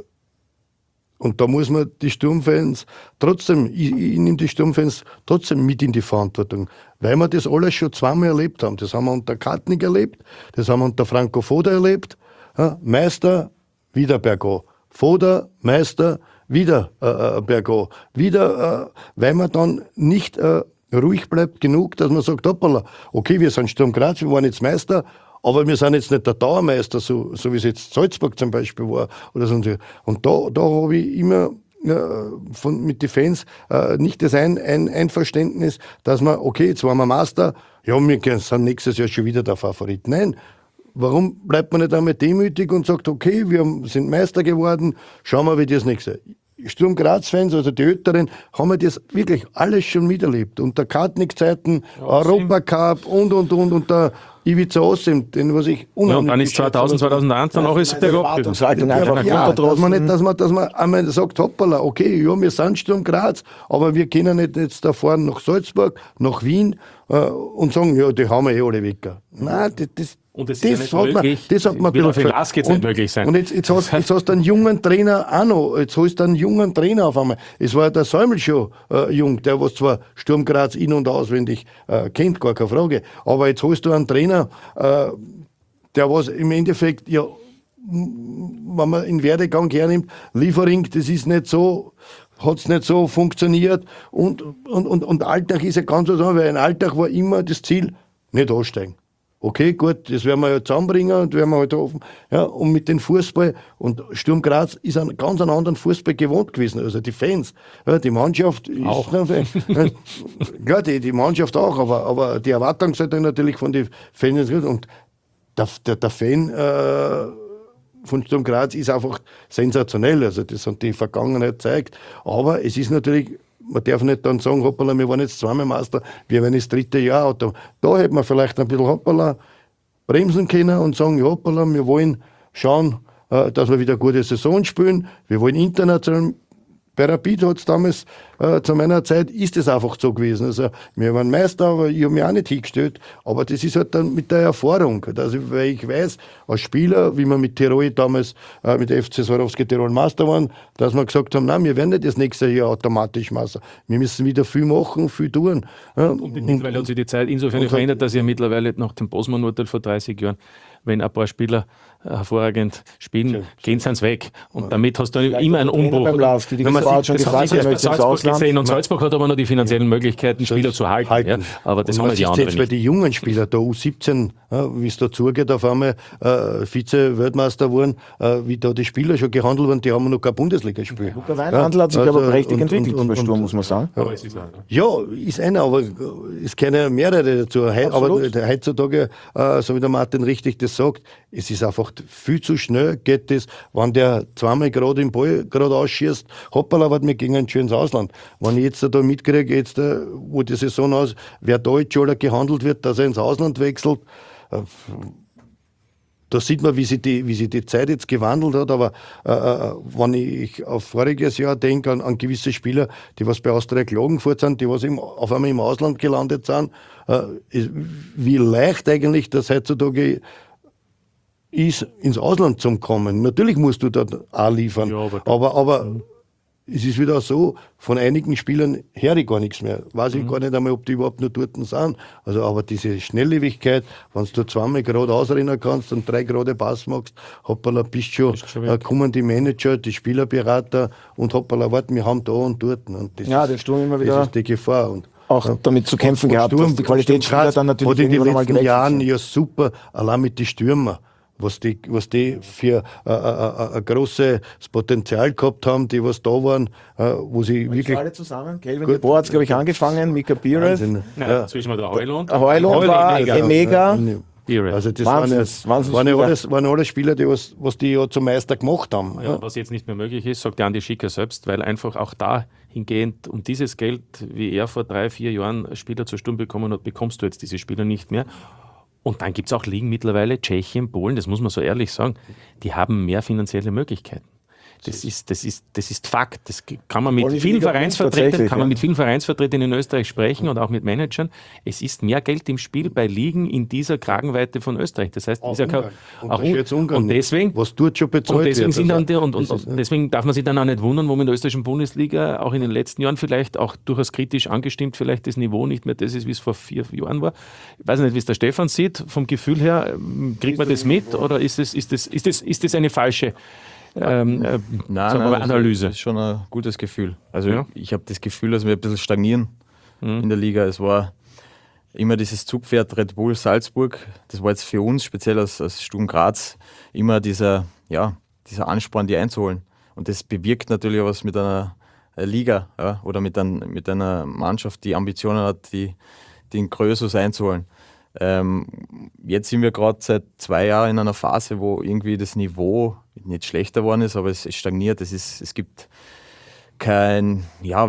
und da muss man die Sturmfans trotzdem, ich nehme die Sturmfans trotzdem mit in die Verantwortung, weil wir das alles schon zweimal erlebt haben. Das haben wir unter Kartnig erlebt, das haben wir unter Franco Foda erlebt. Ja, Meister, wieder bergab. Foda, Meister, wieder bergab. Wieder, weil man dann nicht ruhig bleibt genug, dass man sagt, hoppala, okay, wir sind Sturm Graz, wir waren jetzt Meister, aber wir sind jetzt nicht der Dauermeister, so wie es jetzt Salzburg zum Beispiel war. Oder so. Und da habe ich immer mit den Fans nicht das Einverständnis, dass man, okay, jetzt waren wir Meister, ja, wir sind nächstes Jahr schon wieder der Favorit. Nein. Warum bleibt man nicht einmal demütig und sagt, okay, wir sind Meister geworden, schauen wir, wie das nächste. Sturm Graz-Fans, also die Älteren, haben wir das wirklich alles schon miterlebt. Unter Kartnick-Zeiten, Europacup und der Ivica Osim, den was ich unheimlich... Ja, und dann ist 2000, 2001 dann auch ist bergab. Erwartungshaltung einfach Ja, dass man runtergetroffen. nicht, dass man einmal sagt, hoppala, okay, ja, wir sind Sturm Graz, aber wir können nicht jetzt da fahren nach Salzburg, nach Wien und sagen, ja, die haben wir alle weg. Nein, Und es ist ja nicht möglich. Das hat man Will auf den gefällt. Lask jetzt nicht möglich sein. Und jetzt hast du einen jungen Trainer auch noch. Jetzt holst du einen jungen Trainer auf einmal. Es war ja der Säumel schon jung, der was zwar Sturm Graz in- und auswendig kennt, gar keine Frage. Aber jetzt holst du einen Trainer, der was im Endeffekt, ja, wenn man in Werdegang hernimmt, Liefering, das ist nicht so hat es nicht so funktioniert und Alltag ist ja ganz was anderes, weil ein Alltag war immer das Ziel, nicht aussteigen. Okay, gut, das werden wir ja zusammenbringen und werden wir halt offen. Ja, und mit dem Fußball, und Sturm Graz ist einen ganz anderen Fußball gewohnt gewesen, also die Fans, ja, die Mannschaft ist auch. Ja, die Mannschaft auch, aber die Erwartungshaltung natürlich von den Fans und der Fan von Sturm Graz ist einfach sensationell, also das hat die Vergangenheit gezeigt, aber es ist natürlich, man darf nicht dann sagen, hoppala, wir waren jetzt zweimal Meister, wir werden das 3. Jahr. Da hätte man vielleicht ein bisschen hoppala bremsen können und sagen, hoppala, wir wollen schauen, dass wir wieder eine gute Saison spielen. Wir wollen international. Bei Rapid hat es damals, zu meiner Zeit, ist es einfach so gewesen. Also, wir waren Meister, aber ich habe mich auch nicht hingestellt. Aber das ist halt dann mit der Erfahrung. Also, weil ich weiß, als Spieler, wie wir mit Tirol damals, mit der FC Swarovski Tirol Meister waren, dass wir gesagt haben, nein, wir werden nicht das nächste Jahr automatisch Meister. Wir müssen wieder viel machen, viel tun. Ja, und mittlerweile hat sich die Zeit insofern verändert, dass ja mittlerweile nach dem Bosman-Urteil vor 30 Jahren, wenn ein paar Spieler hervorragend spielen, gehen sie ans weg. Und damit hast du immer einen Umbruch. Beim Lask, die hat schon gesagt, das bei Salzburg gesehen. Und Salzburg hat aber noch die finanziellen Möglichkeiten, Spieler zu halten. Ja. Aber das haben wir die anderen jetzt bei den jungen Spielern, der U17, wie es dazugeht, auf einmal Vize-Weltmeister wurden, wie da die Spieler schon gehandelt wurden, die haben noch kein Bundesligaspiel. Luca Weinhandel hat sich aber prächtig entwickelt bei Sturm, muss man sagen. Aber es ist Ja, ist einer, aber es kennen mehrere dazu. Aber heutzutage, so wie der Martin richtig das sagt, es ist einfach viel zu schnell, geht das, wenn der zweimal gerade den Ball gerade ausschießt, hoppala, wir gehen ein schönes Ausland. Wenn ich jetzt da mitkriege, jetzt, wo die Saison aus, wer Deutsch oder gehandelt wird, dass er ins Ausland wechselt, da sieht man, wie sich die Zeit jetzt gewandelt hat, aber wenn ich auf voriges Jahr denke, an gewisse Spieler, die was bei Austria Klagenfurt sind, die was auf einmal im Ausland gelandet sind, wie leicht eigentlich das heutzutage ist, ins Ausland zu kommen. Natürlich musst du dort auch liefern, Ja, aber es ist wieder so, von einigen Spielern höre ich gar nichts mehr. Weiß ich gar nicht einmal, ob die überhaupt nur dort sind. Also, aber diese Schnelllebigkeit, wenn du zweimal gerade ausrennen kannst und 3 gerade Pass machst, hoppala, bist schon kommen die Manager, die Spielerberater und hoppala, warte, wir haben da und dort. Und das Der Sturm immer wieder das ist die Gefahr. Und auch damit zu kämpfen gehabt, Sturm, dass die Qualitätsspieler dann natürlich hat in den irgendwann mal letzten gewechselt Jahren sind. ja super, allein mit den Stürmer, was die für ein großes Potenzial gehabt haben, die was da waren, wo sie wirklich... Alle zusammen, Kelvin de Boer hat es, glaube ich, angefangen, Mika Biereth, Wahnsinn. Zwischen der Heulund. Heulund war mega. Also das waren alles Spieler, die was die ja zum Meister gemacht haben. Ja, was jetzt nicht mehr möglich ist, sagt der Andi Schicker selbst, weil einfach auch dahingehend um dieses Geld, wie er vor 3-4 Jahren Spieler zur Sturm bekommen hat, bekommst du jetzt diese Spieler nicht mehr. Und dann gibt es auch Ligen mittlerweile, Tschechien, Polen, das muss man so ehrlich sagen, die haben mehr finanzielle Möglichkeiten. Das ist Fakt. Das kann man mit vielen Vereinsvertretern in Österreich sprechen und auch mit Managern. Es ist mehr Geld im Spiel bei Ligen in dieser Kragenweite von Österreich. Das heißt, Und deswegen, was dort schon bezahlt wird. Deswegen darf man sich dann auch nicht wundern, wo man in der österreichischen Bundesliga auch in den letzten Jahren vielleicht auch durchaus kritisch angestimmt, vielleicht das Niveau nicht mehr das ist, wie es vor 4 Jahren war. Ich weiß nicht, wie es der Stefan sieht. Vom Gefühl her, kriegt man das mit oder ist das eine falsche Analyse? Das ist schon ein gutes Gefühl. Also ich habe das Gefühl, dass wir ein bisschen stagnieren in der Liga. Es war immer dieses Zugpferd Red Bull Salzburg. Das war jetzt für uns, speziell als Sturm Graz, immer dieser Ansporn, die einzuholen. Und das bewirkt natürlich was mit einer Liga oder mit einer Mannschaft, die Ambitionen hat, den Größus einzuholen. Jetzt sind wir gerade seit 2 Jahren in einer Phase, wo irgendwie das Niveau nicht schlechter geworden ist, aber es stagniert. Es gibt kein,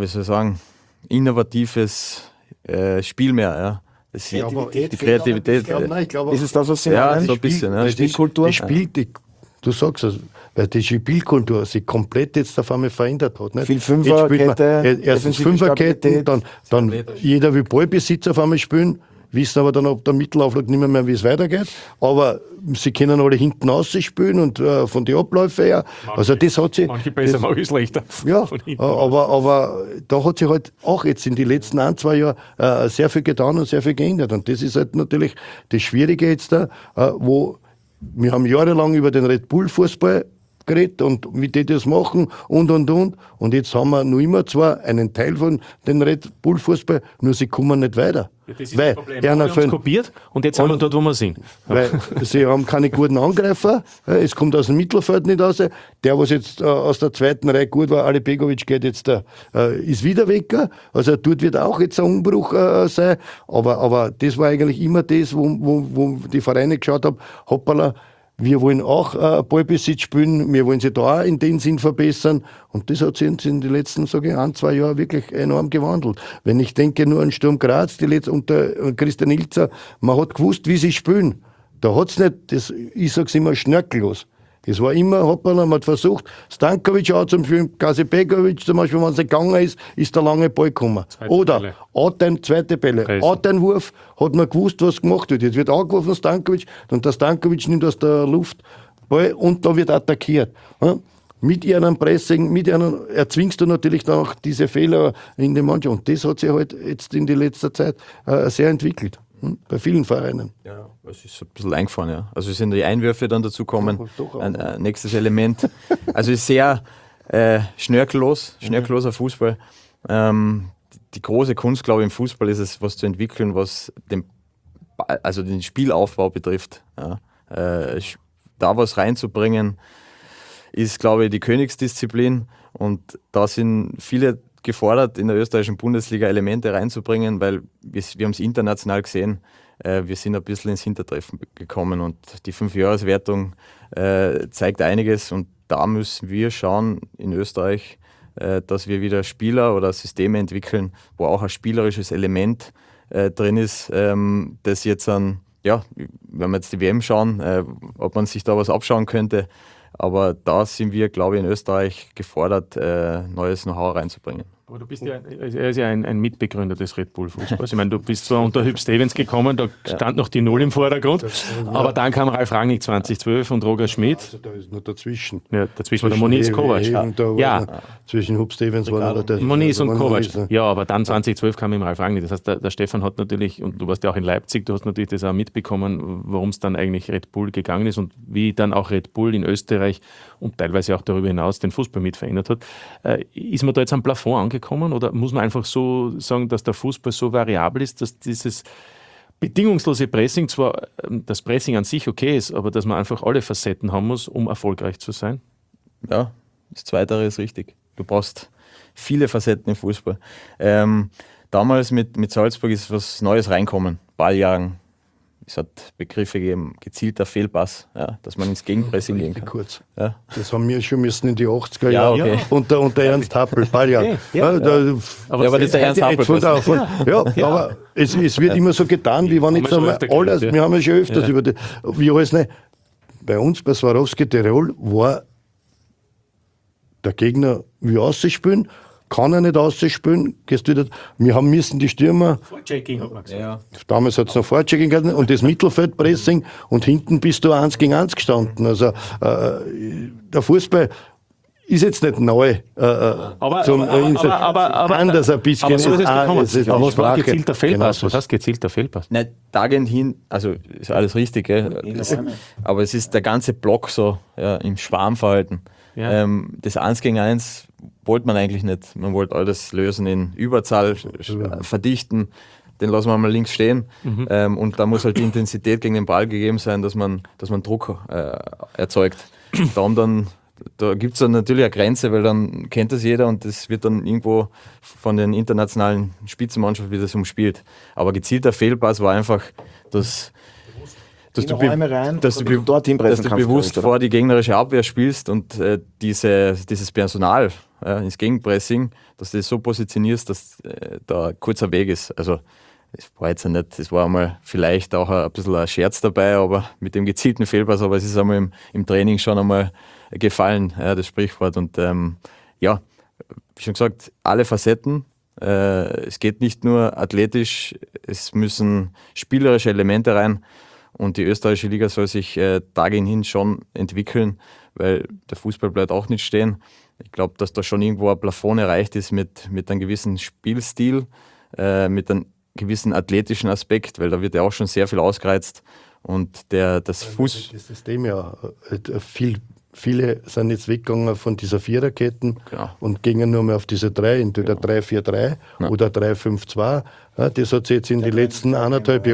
innovatives Spiel mehr. Ja. Die Kreativität. Ist es das, was Sie meinen? So ein bisschen. Die Spielkultur? Du sagst es, weil die Spielkultur sich komplett jetzt auf einmal verändert hat. Nicht? Viel Fünferkette, erstens Fünferketten, dann jeder will Ballbesitz auf einmal spielen, wissen aber dann ab der Mittelauflage nicht mehr, wie es weitergeht. Aber sie können alle hinten raus spielen und von den Abläufen her. Also das hat sich. Manche besser, manche schlechter. Ja, aber da hat sich halt auch jetzt in den letzten 1-2 Jahren sehr viel getan und sehr viel geändert. Und das ist halt natürlich das Schwierige jetzt da, wo wir haben jahrelang über den Red Bull Fußball geredet und wie die das machen und. Und jetzt haben wir noch immer zwar einen Teil von den Red Bull Fußball, nur sie kommen nicht weiter. Ja, das ist weil das Problem. Wir haben uns kopiert und jetzt sind wir dort, wo wir sind. Weil sie haben keine guten Angreifer, es kommt aus dem Mittelfeld nicht raus. Der, was jetzt aus der zweiten Reihe gut war, Ali Begovic, geht jetzt, ist wieder weg. Also dort wird auch jetzt ein Umbruch sein. Aber das war eigentlich immer das, wo die Vereine geschaut haben, hoppala, wir wollen auch Ballbesitz spielen, wir wollen sie da auch in den Sinn verbessern. Und das hat sich in den letzten, sage ich, 1-2 Jahren wirklich enorm gewandelt. Wenn ich denke nur an Sturm Graz, unter Christian Ilzer, man hat gewusst, wie sie spielen. Da hat es nicht, ich sage es immer, schnörkellos. Es war immer, man hat versucht, Stankovic anzuführen, Kazibegovic zum Beispiel, wenn es nicht gegangen ist der lange Ball gekommen. Oder zweite Bälle. Wurf, hat man gewusst, was gemacht wird. Jetzt wird angeworfen Stankovic und der Stankovic nimmt aus der Luft Ball und da wird attackiert. Ja? Mit ihrem Pressing, erzwingst du natürlich dann auch diese Fehler in der Mannschaft. Und das hat sich halt jetzt in der letzten Zeit sehr entwickelt. Bei vielen Vereinen. Ja, es ist ein bisschen eingefahren, ja. Also sind die Einwürfe dann dazu kommen. Ein nächstes Element. Also ist sehr schnörkelloser Fußball. Die große Kunst, glaube ich, im Fußball ist es, was zu entwickeln, was den Spielaufbau betrifft. Ja. Da was reinzubringen, ist, glaube ich, die Königsdisziplin. Und da sind viele gefordert, in der österreichischen Bundesliga Elemente reinzubringen, weil wir haben es international gesehen, wir sind ein bisschen ins Hintertreffen gekommen und die 5-Jahres-Wertung zeigt einiges und da müssen wir schauen in Österreich, dass wir wieder Spieler oder Systeme entwickeln, wo auch ein spielerisches Element drin ist, das jetzt wenn wir jetzt die WM schauen, ob man sich da was abschauen könnte, aber da sind wir, glaube ich, in Österreich gefordert, neues Know-how reinzubringen. Aber er ist ja ein Mitbegründer des Red Bull Fußballs. Ich meine, du bist zwar unter Hüb Stevens gekommen, da stand noch die Null im Vordergrund, aber dann kam Ralf Rangnick 2012 und Roger Schmidt. Also da ist noch dazwischen. Ja, dazwischen war der Moniz Kovac. Zwischen Hüb Stevens war noch der Moniz und Kovac. Ja, aber dann 2012 kam ihm Ralf Rangnick. Das heißt, der Stefan hat natürlich, und du warst ja auch in Leipzig, du hast natürlich das auch mitbekommen, worum es dann eigentlich Red Bull gegangen ist und wie dann auch Red Bull in Österreich und teilweise auch darüber hinaus den Fußball mit verändert hat. Ist man da jetzt am Plafond angekommen? Oder muss man einfach so sagen, dass der Fußball so variabel ist, dass dieses bedingungslose Pressing, zwar das Pressing an sich okay ist, aber dass man einfach alle Facetten haben muss, um erfolgreich zu sein? Ja, das Zweite ist richtig. Du brauchst viele Facetten im Fußball. Damals mit Salzburg ist was Neues reinkommen. Balljagen. Es hat Begriffe gegeben, gezielter Fehlpass, ja, dass man ins Gegenpressing gehen kann. Kurz. Ja. Das haben wir schon müssen in die 80er Jahre. Okay. Unter Ernst Happel, Balljahr. Aber das ist der Ernst Happel. Aber es wird immer so getan, wie wenn jetzt alles, wir haben ja schon öfters über wie alles nicht. Bei uns, bei Swarovski Tirol, war der Gegner wie auszuspielen. Kann er nicht ausspielen, wir müssen die Stürmer. Vorchecking hat man gesagt. Ja. Damals hat es noch Vorchecking gehabt und das Mittelfeldpressing und hinten bist du 1 gegen 1 gestanden. Also der Fußball ist jetzt nicht neu. Aber anders ein bisschen. Aber so ist es gekommen. Aber was war gezielter Fehlpass? Genau. Was heißt gezielter Fehlpass? Nein, dagehend hin, also ist alles richtig, gell? Aber es ist der ganze Block so im Schwarmverhalten. Ja. Das 1 gegen 1 wollte man eigentlich nicht. Man wollte alles lösen in Überzahl, verdichten. Den lassen wir mal links stehen. Und da muss halt die Intensität gegen den Ball gegeben sein, dass man Druck erzeugt. Da gibt es dann natürlich eine Grenze, weil dann kennt das jeder und das wird dann irgendwo von den internationalen Spitzenmannschaften wieder so umspielt. Aber gezielter Fehlpass war einfach, dass du bewusst vor die gegnerische Abwehr spielst und dieses Personal ins Gegenpressing, dass du das so positionierst, dass da ein kurzer Weg ist. Also das war jetzt nicht, das war einmal vielleicht auch ein bisschen ein Scherz dabei, aber mit dem gezielten Fehlpass, aber es ist einmal im Training schon einmal gefallen, das Sprichwort. Und wie schon gesagt, alle Facetten. Es geht nicht nur athletisch, es müssen spielerische Elemente rein. Und die österreichische Liga soll sich dahin schon entwickeln, weil der Fußball bleibt auch nicht stehen. Ich glaube, dass da schon irgendwo ein Plafond erreicht ist mit einem gewissen Spielstil, mit einem gewissen athletischen Aspekt, weil da wird ja auch schon sehr viel ausgereizt. Und das System ja viel viele sind jetzt weggegangen von dieser Viererketten Genau. und gingen nur mehr auf diese 3, entweder 3-4-3 oder 3-5-2. Ja, das hat sich jetzt in die letzten 2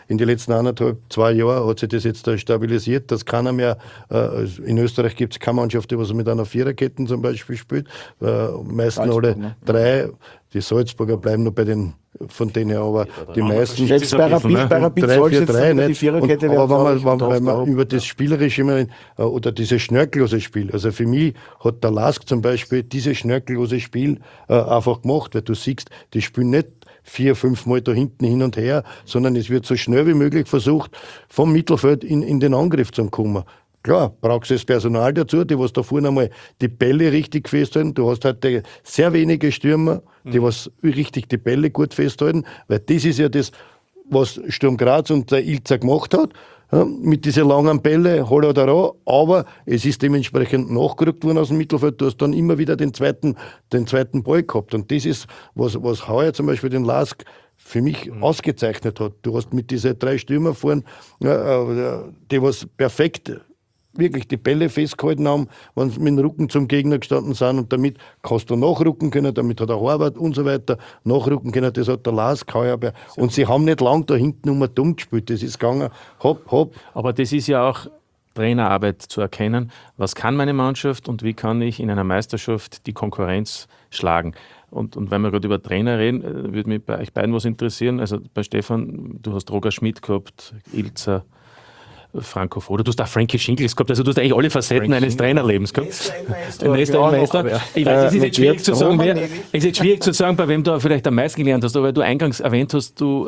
Jahre hat sich das jetzt da stabilisiert, dass keiner mehr, in Österreich gibt es keine Mannschaft, die was mit einer Viererketten zum Beispiel spielt. Meisten alle 3, die Salzburger bleiben noch bei den, von denen her, aber die meisten Selbst bei Rapid soll es jetzt die Viererkette werden. aber wenn man über das Spielerische immer, oder dieses schnörkellose Spiel, also für mich hat der Lask zum Beispiel dieses schnörkellose Spiel einfach gemacht, weil du siehst, die spielen nicht 4-5 Mal da hinten hin und her, sondern es wird so schnell wie möglich versucht, vom Mittelfeld in den Angriff zu kommen. Klar, brauchst du das Personal dazu, die was da vorne einmal die Bälle richtig festhalten. Du hast heute sehr wenige Stürmer, die was richtig die Bälle gut festhalten, weil das ist ja das, was Sturm Graz und der Ilzer gemacht hat, ja, mit diesen langen Bälle, holla da ran, aber es ist dementsprechend nachgerückt worden aus dem Mittelfeld. Du hast dann immer wieder den zweiten Ball gehabt. Und das ist, was heuer zum Beispiel den Lask für mich ausgezeichnet hat. Du hast mit diesen 3 Stürmer vorn, die was perfekt wirklich die Bälle festgehalten haben, wenn sie mit dem Rücken zum Gegner gestanden sind, und damit kannst du nachrücken können, damit hat der Horvath und so weiter nachrücken können, das hat der Lask heuer. Und sie haben nicht lang da hinten dumm gespielt, das ist gegangen, hopp, hopp. Aber das ist ja auch Trainerarbeit zu erkennen, was kann meine Mannschaft und wie kann ich in einer Meisterschaft die Konkurrenz schlagen. Und wenn wir gerade über Trainer reden, würde mich bei euch beiden was interessieren. Also bei Stefan, du hast Roger Schmidt gehabt, Ilzer, Franco Foda, du hast auch Frankie Schinkels gehabt, also du hast eigentlich alle Facetten eines Trainerlebens gehabt. Meister. Ich weiß, es ist jetzt schwierig zu sagen, bei wem du vielleicht am meisten gelernt hast, aber weil du eingangs erwähnt hast, du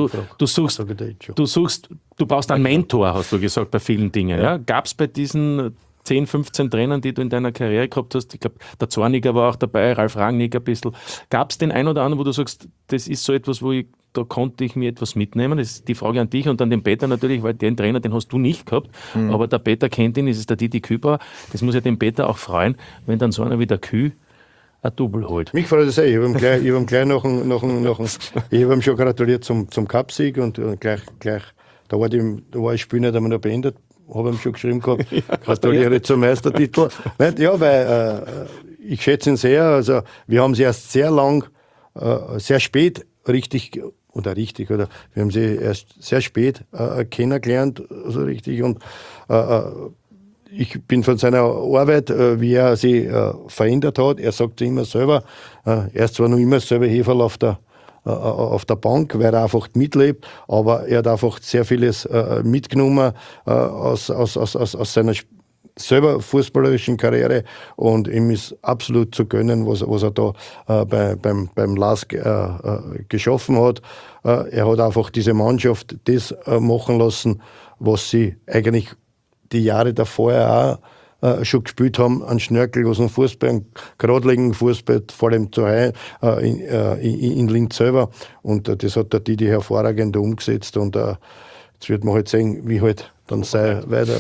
brauchst einen Mentor, hast du gesagt, bei vielen Dingen. Ja? Gab es bei diesen 10, 15 Trainern, die du in deiner Karriere gehabt hast, ich glaube, der Zorniger war auch dabei, Ralf Rangnick ein bisschen, gab es den einen oder anderen, wo du sagst, das ist so etwas, da konnte ich mir etwas mitnehmen? Das ist die Frage an dich und an den Peter natürlich, weil den Trainer, den hast du nicht gehabt, aber der Peter kennt ihn, das ist der Didi Kübauer. Das muss ja den Peter auch freuen, wenn dann so einer wie der Küh ein Double holt. Mich freut das ich habe ihm gleich ich habe ihm schon gratuliert zum Cupsieg und gleich, da war das Spiel nicht einmal noch beendet, habe ihm schon geschrieben gehabt, gratuliere zum Meistertitel. Ja, weil ich schätze ihn sehr, also wir haben sie erst sehr lang, sehr spät wir haben sie erst sehr spät kennengelernt, so richtig, und ich bin von seiner Arbeit, wie er sie verändert hat, er sagt immer selber, er ist zwar noch immer selber Heferl auf der Bank, weil er einfach mitlebt, aber er hat einfach sehr vieles mitgenommen aus seiner selber fußballerischen Karriere, und ihm ist absolut zu gönnen, was er da beim Lask geschaffen hat. Er hat einfach diese Mannschaft das machen lassen, was sie eigentlich die Jahre davor auch schon gespielt haben, an schnörkellosen Fußball, einen geradlinigen Fußball, vor allem zu Hause in Linz selber. Und das hat der Didi hervorragend umgesetzt, und jetzt wird man halt sehen, wie halt dann sei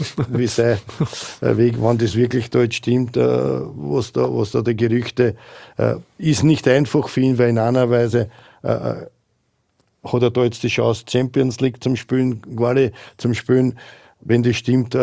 Weg, wann das wirklich da jetzt stimmt, was da die Gerüchte, ist nicht einfach für ihn, weil in einer Weise hat er da jetzt die Chance, Champions League zum Spielen, Quali zum Spielen, wenn das stimmt,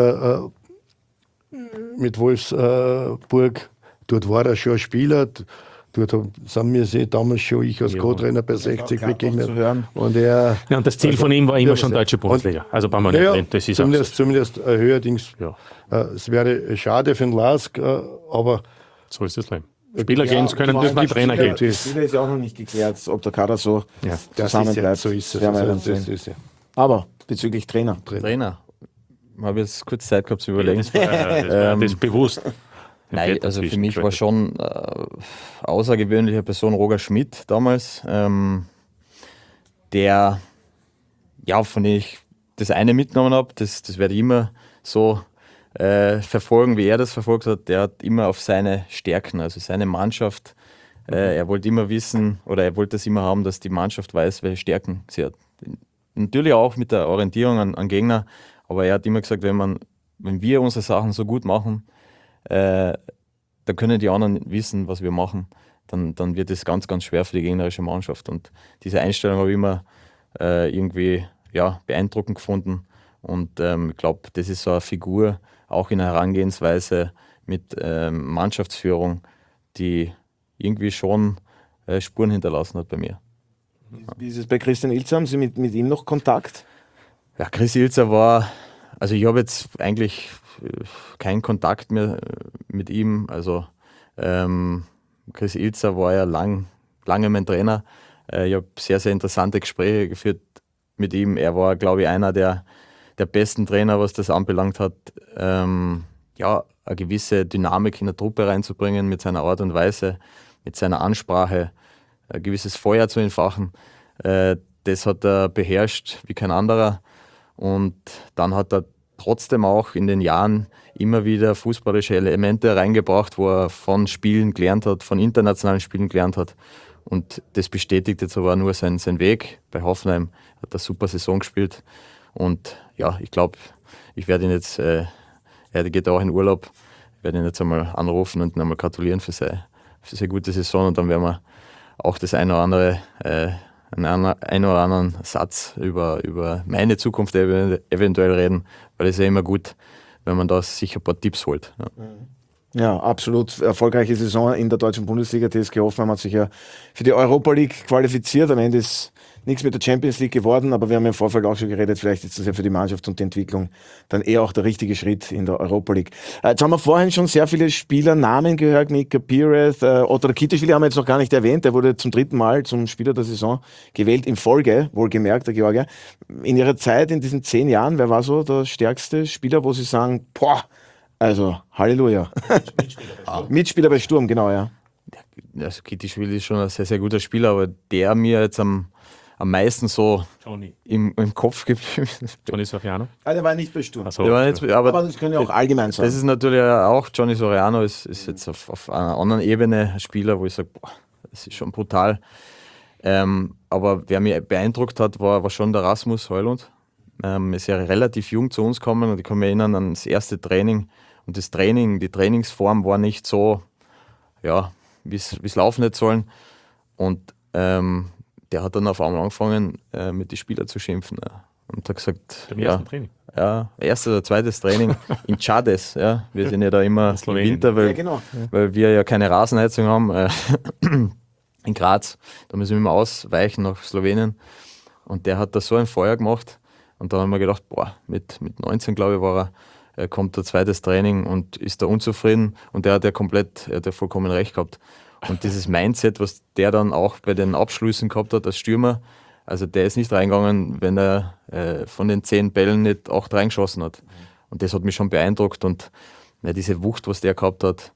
mit Wolfsburg, dort war er schon ein Spieler, dort sind wir damals schon, ich als Co-Trainer bei 60 begegnet. Und und das Ziel von ihm war immer schon deutsche Bundesliga. Also beim Mann das ist zumindest höherdings. Ja. Es wäre schade für den Lask, aber so ist das Leben. Spieler gehen können, dürfen die Trainer gehen. Spieler ist ja auch noch nicht geklärt, ob der Kader so zusammenbleibt. So ist es. Aber bezüglich Trainer. Habe jetzt kurz Zeit gehabt zu überlegen. Das ist bewusst. Nein, also für mich war schon außergewöhnliche Person Roger Schmidt damals, der, ja, von dem ich das eine mitgenommen habe, das werde ich immer so verfolgen, wie er das verfolgt hat. Der hat immer auf seine Stärken, also seine Mannschaft, er wollte immer wissen, oder er wollte es immer haben, dass die Mannschaft weiß, welche Stärken sie hat. Natürlich auch mit der Orientierung an Gegner, aber er hat immer gesagt, wenn wir unsere Sachen so gut machen, dann können die anderen wissen, was wir machen. Dann wird es ganz, ganz schwer für die gegnerische Mannschaft. Und diese Einstellung habe ich immer irgendwie beeindruckend gefunden. Und ich glaube, das ist so eine Figur, auch in der Herangehensweise mit Mannschaftsführung, die irgendwie schon Spuren hinterlassen hat bei mir. Wie ist es bei Christian Ilzer? Haben Sie mit ihm noch Kontakt? Ja, Chris Ilzer war, also ich habe jetzt eigentlich keinen Kontakt mehr mit ihm. Also Chris Ilzer war ja lange mein Trainer. Ich habe sehr, sehr interessante Gespräche geführt mit ihm. Er war, glaube ich, einer der besten Trainer, was das anbelangt hat, ja, eine gewisse Dynamik in der Truppe reinzubringen mit seiner Art und Weise, mit seiner Ansprache, ein gewisses Feuer zu entfachen. Das hat er beherrscht wie kein anderer. Und dann hat er trotzdem auch in den Jahren immer wieder fußballische Elemente reingebracht, wo er von Spielen gelernt hat, von internationalen Spielen gelernt hat. Und das bestätigt jetzt aber nur sein Weg. Bei Hoffenheim hat er eine super Saison gespielt. Und ja, ich glaube, ich werde ihn jetzt, er geht auch in Urlaub, ich werde ihn jetzt einmal anrufen und ihn einmal gratulieren für seine gute Saison. Und dann werden wir auch das eine oder andere, einen oder anderen Satz über meine Zukunft eventuell reden, weil es ist ja immer gut, wenn man da sich ein paar Tipps holt. Ja. Ja, absolut erfolgreiche Saison in der deutschen Bundesliga. TSG Hoffenheim hat sich ja für die Europa League qualifiziert. Am Ende ist nichts mit der Champions League geworden, aber wir haben ja im Vorfeld auch schon geredet, vielleicht ist das ja für die Mannschaft und die Entwicklung dann eher auch der richtige Schritt in der Europa League. Jetzt haben wir vorhin schon sehr viele Spielernamen gehört, Mika Pires, Otto Rakitischvili haben wir jetzt noch gar nicht erwähnt, der wurde zum 3. Mal zum Spieler der Saison gewählt, in Folge, wohlgemerkt, der Georgier. In Ihrer Zeit, in diesen 10 Jahren, wer war so der stärkste Spieler, wo Sie sagen, boah, also Halleluja. Mitspieler bei Sturm, genau, ja. Also Kitischvili ist schon ein sehr, sehr guter Spieler, aber der mir jetzt am meisten so im Kopf geblieben ist. Johnny Soriano? Der war nicht bei Sturm. Ach so, Der war nicht, aber das können ja auch allgemein sein. das ist natürlich auch, Johnny Soriano ist jetzt auf einer anderen Ebene ein Spieler, wo ich sage, boah, das ist schon brutal. Aber wer mich beeindruckt hat, war schon der Rasmus Højlund. Ist ja relativ jung zu uns gekommen und ich kann mich erinnern an das erste Training. Und das Training, die Trainingsform war nicht so, ja, wie es laufen hätte sollen. Und der hat dann auf einmal angefangen, mit den Spielern zu schimpfen. Ja. Und hat gesagt, Beim ersten Training? Ja, erstes oder zweites Training in Chades. Ja. Wir sind ja da immer im Winter, weil wir ja keine Rasenheizung haben in Graz. Da müssen wir immer ausweichen nach Slowenien. Und der hat da so ein Feuer gemacht. Und da haben wir gedacht, boah, mit 19, glaube ich, war er, kommt der zweites Training und ist da unzufrieden. Und er hat ja vollkommen recht gehabt. Und dieses Mindset, was der dann auch bei den Abschlüssen gehabt hat als Stürmer, also der ist nicht reingegangen, wenn er von den 10 Bällen nicht 8 reingeschossen hat. Und das hat mich schon beeindruckt. Und ja, diese Wucht, was der gehabt hat,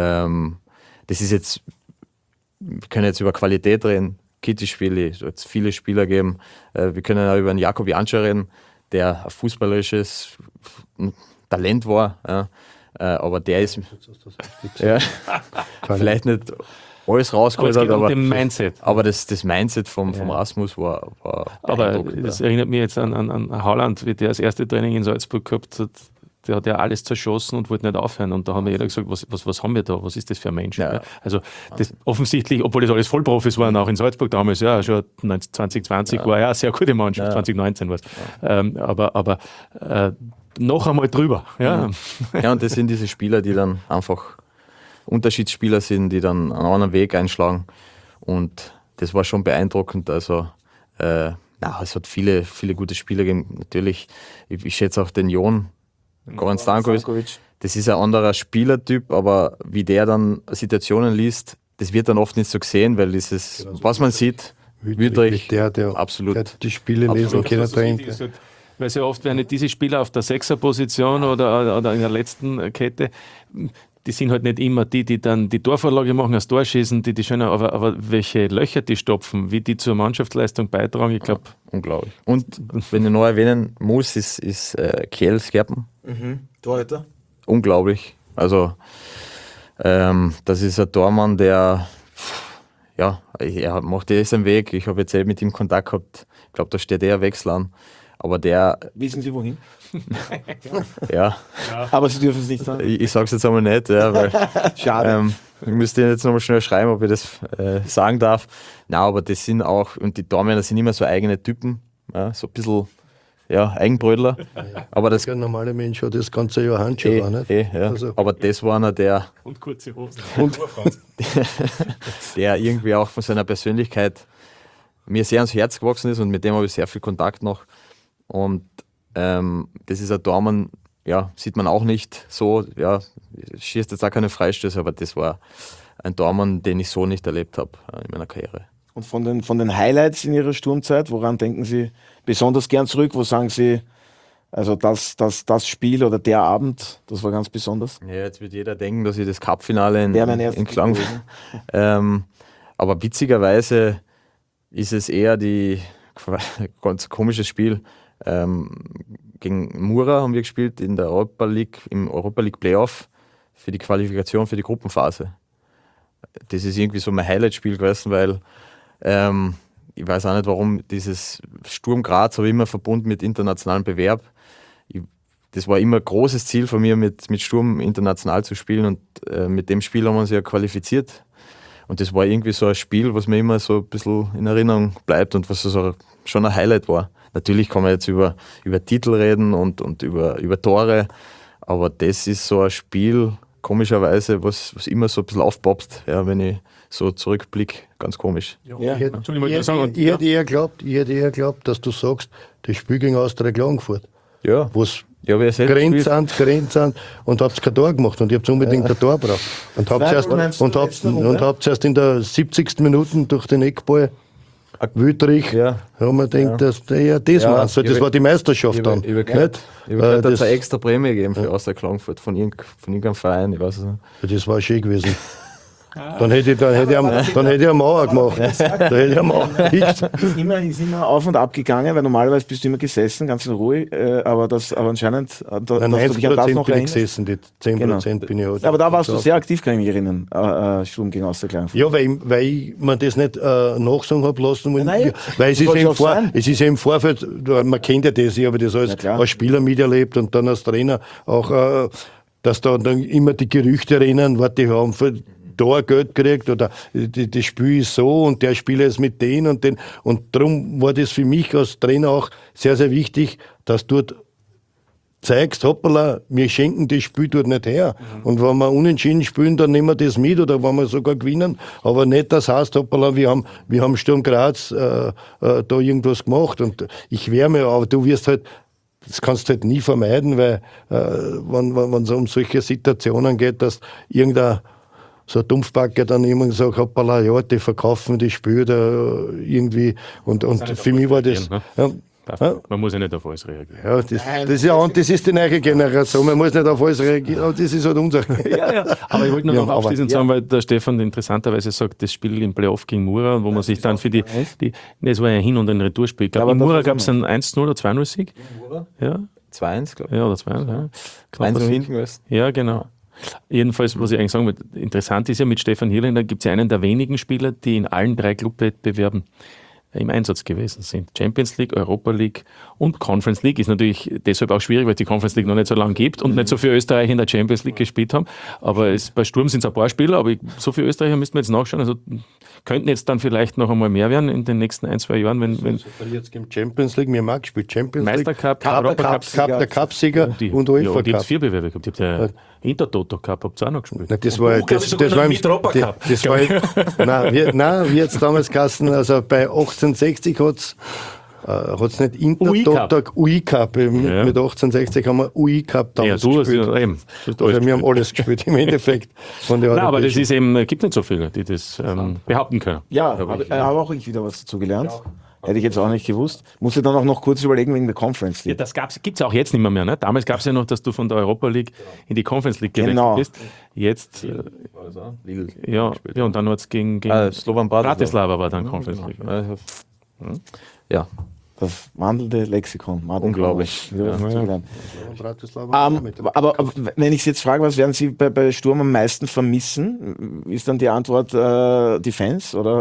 das ist jetzt, wir können jetzt über Qualität reden, Kitischvili, es wird viele Spieler geben. Wir können auch über einen Jakob Janscher reden, der ein fußballerisches Talent war. Ja. Aber der ist ja, vielleicht nicht alles rausgeholt hat, aber dem Mindset. Aber das Mindset vom Rasmus war aber das erinnert mich jetzt an Haaland, wie der das erste Training in Salzburg gehabt hat. Der hat ja alles zerschossen und wollte nicht aufhören. Und da haben wir jeder gesagt, was haben wir da? Was ist das für ein Mensch? Ja. Also das offensichtlich, obwohl das alles Vollprofis waren, auch in Salzburg damals, ja, schon 2020 war ja eine sehr gute Mannschaft, 2019 war es. Aber noch einmal drüber. Ja. Ja, und das sind diese Spieler, die dann einfach Unterschiedsspieler sind, die dann einen anderen Weg einschlagen. Und das war schon beeindruckend. Also es hat viele, viele gute Spieler gegeben. Natürlich, ich schätze auch den Jon Goran Stankovic. Das ist ein anderer Spielertyp, aber wie der dann Situationen liest, das wird dann oft nicht so gesehen, weil dieses, was man sieht, Wüttrich, der absolut. Der die Spiele lesen kann dahinter. Weil sehr oft werden nicht diese Spieler auf der Sechserposition oder in der letzten Kette, die sind halt nicht immer die dann die Torvorlage machen, das Tor schießen, die schöner, aber welche Löcher die stopfen, wie die zur Mannschaftsleistung beitragen, ich glaube. Unglaublich. Und wenn ich noch erwähnen muss, ist Kjell Skerpen. Torhüter. Unglaublich. Also das ist ein Tormann, der er macht seinen Weg. Ich habe jetzt mit ihm Kontakt gehabt. Ich glaube, da steht ein Wechsel an. Aber der... Wissen Sie wohin? Ja. Aber Sie dürfen es nicht sagen. Ich sage es jetzt einmal nicht, ja, weil... Schade. Ich müsste jetzt nochmal schnell schreiben, ob ich das sagen darf. Nein, aber das sind auch, und die Tormänner sind immer so eigene Typen, ja, so ein bisschen ja, Eigenbrödler. Aber das, Ein normaler Mensch hat das ganze Jahr Handschuhe an, nicht? ja. Also- Aber das war einer, Und kurze Hosen. der irgendwie auch von seiner Persönlichkeit mir sehr ans Herz gewachsen ist und mit dem habe ich sehr viel Kontakt noch. Und das ist ein Tormann, ja, sieht man auch nicht so, ja, schießt jetzt auch keine Freistöße, aber das war ein Tormann, den ich so nicht erlebt habe in meiner Karriere. Und von den Highlights in Ihrer Sturmzeit, woran denken Sie besonders gern zurück? Wo sagen Sie, also das Spiel oder der Abend, das war ganz besonders? Ja, jetzt wird jeder denken, dass ich das Cup-Finale Wäre mein erstes in Klagenfurt. Aber witzigerweise ist es eher ganz komisches Spiel. Gegen Mura haben wir gespielt in der Europa League, im Europa League Playoff für die Qualifikation für die Gruppenphase. Das ist irgendwie so mein Highlight-Spiel gewesen, weil ich weiß auch nicht, warum dieses Sturm Graz habe ich immer verbunden mit internationalem Bewerb. Das war immer ein großes Ziel von mir, mit Sturm international zu spielen und mit dem Spiel haben wir uns ja qualifiziert. Und das war irgendwie so ein Spiel, was mir immer so ein bisschen in Erinnerung bleibt und was so schon ein Highlight war. Natürlich kann man jetzt über Titel reden und über Tore, aber das ist so ein Spiel, komischerweise, was immer so ein bisschen aufpoppt, ja, wenn ich so zurückblicke, ganz komisch. Ja. Ich hätte eher geglaubt, dass du sagst, das Spiel gegen Austria Klagenfurt, Ja, wo es ja, wer selbst spielt. Grenzen und habt kein Tor gemacht und ihr habt unbedingt ein Tor gebraucht. Und habt erst in der 70. Minute durch den Eckball Wüttrich, Ja. haben wir gedacht, das Ja, war's. Das war die Meisterschaft dann. Ich habe gehört, Das- dass es eine extra Prämie gegeben für Austria Klagenfurt von irgendeinem Verein, ich weiß es nicht. Das war schön gewesen. Dann hätte ich eine Mauer gemacht. Da hätte ich eine Mauer gekriegt. Ist immer auf und ab gegangen, weil normalerweise bist du immer gesessen, ganz in Ruhe, aber anscheinend, dass du dich an das 90% noch bin ich erinnerst. gesessen, die 10% bin ich halt. Aber da warst du sehr aktiv, kann ich mich erinnern, Sturm gegen Austria Klagenfurt. Ja, weil ich mir das nicht nachsagen habe lassen. Nein, weil es ist, soll ja auch sein. es ist ja im Vorfeld, man kennt ja das, ich habe das Ja, klar. als Spieler miterlebt und dann als Trainer auch, dass da dann immer die Gerüchte rennen, was die haben für da Geld gekriegt oder das Spiel ist so und der Spieler ist mit denen und den. Und darum war das für mich als Trainer auch sehr, sehr wichtig, dass du zeigst, hoppala, wir schenken das Spiel dort nicht her. Und wenn wir unentschieden spielen, dann nehmen wir das mit oder wenn wir sogar gewinnen. Aber nicht das heißt, hoppala, wir haben Sturm Graz da irgendwas gemacht. Und ich wärme, aber du wirst halt, das kannst du halt nie vermeiden, weil wenn es um solche Situationen geht, dass irgendein so ein Dumpfbacker dann immer sagt, hoppala, ja, die verkaufen die Spiele da irgendwie. Und für mich war das... Man muss ja nicht auf alles reagieren. Ja, das ist die neue Generation. Man muss nicht auf alles reagieren. Aber das ist halt unser. Aber ich wollte nur Ja, noch aber- abschließend sagen, weil der Stefan interessanterweise sagt, das Spiel im Playoff gegen Mura, wo man sich dann für es war ja ein Hin- und ein Retourspiel. Ich glaube, Ja, in aber Mura das gab es einen 1-0 oder 2-0-Sieg. Ja, 2-1, glaube ja, oder 2-1. Ja. ich. 1 hinten gewesen. Ja, genau. Jedenfalls, was ich eigentlich sagen will, interessant ist ja, mit Stefan Hirländer gibt es ja einen der wenigen Spieler, die in allen 3 Clubwettbewerben im Einsatz gewesen sind. Champions League, Europa League und Conference League ist natürlich deshalb auch schwierig, weil es die Conference League noch nicht so lange gibt und nicht so viele Österreicher in der Champions League gespielt haben. Aber bei Sturm sind es ein paar Spieler, aber so viele Österreicher müssten wir jetzt nachschauen. Also könnten jetzt dann vielleicht noch einmal mehr werden in den nächsten 1-2 Jahren, wenn Jetzt im Champions League, wir haben auch gespielt. Champions League, Meistercup, Europacup der Cupsieger und ja, UEFA und jetzt Cup. 4 Bewerbe gehabt. Ihr habt ja Intertoto Cup, habt ihr auch noch gespielt. Nein, das war, glaub ich, sogar noch mit Europacup. das war, wie jetzt damals geheißen, also bei 1860 hat es nicht Intertoto, UI-Cup. Ja. Mit 1860 haben wir UI-Cup Ja, damals du hast gespielt. ja eben. Du hast Also alles wir haben gespielt. alles gespielt im Endeffekt. Von der Nein, aber das europäischen- ist eben, gibt nicht so viele, die das behaupten können. Ja, habe auch ich wieder was dazu gelernt. Hätte ich jetzt auch nicht gewusst. Musste dann auch noch kurz überlegen wegen der Conference Ja, League. das gibt es auch jetzt nicht mehr. Ne? Damals gab es ja noch, dass du von der Europa League in die Conference League gewechselt Genau. bist. Jetzt, Lille. ja, und dann hat es gegen Slovan Bratislava war dann Conference League. Ja, Das wandelnde Lexikon. Unglaublich. Wieder was dazu gelernt. Bratislava Aber wenn ich Sie jetzt frage, was werden Sie bei Sturm am meisten vermissen, ist dann die Antwort die Fans? Oder?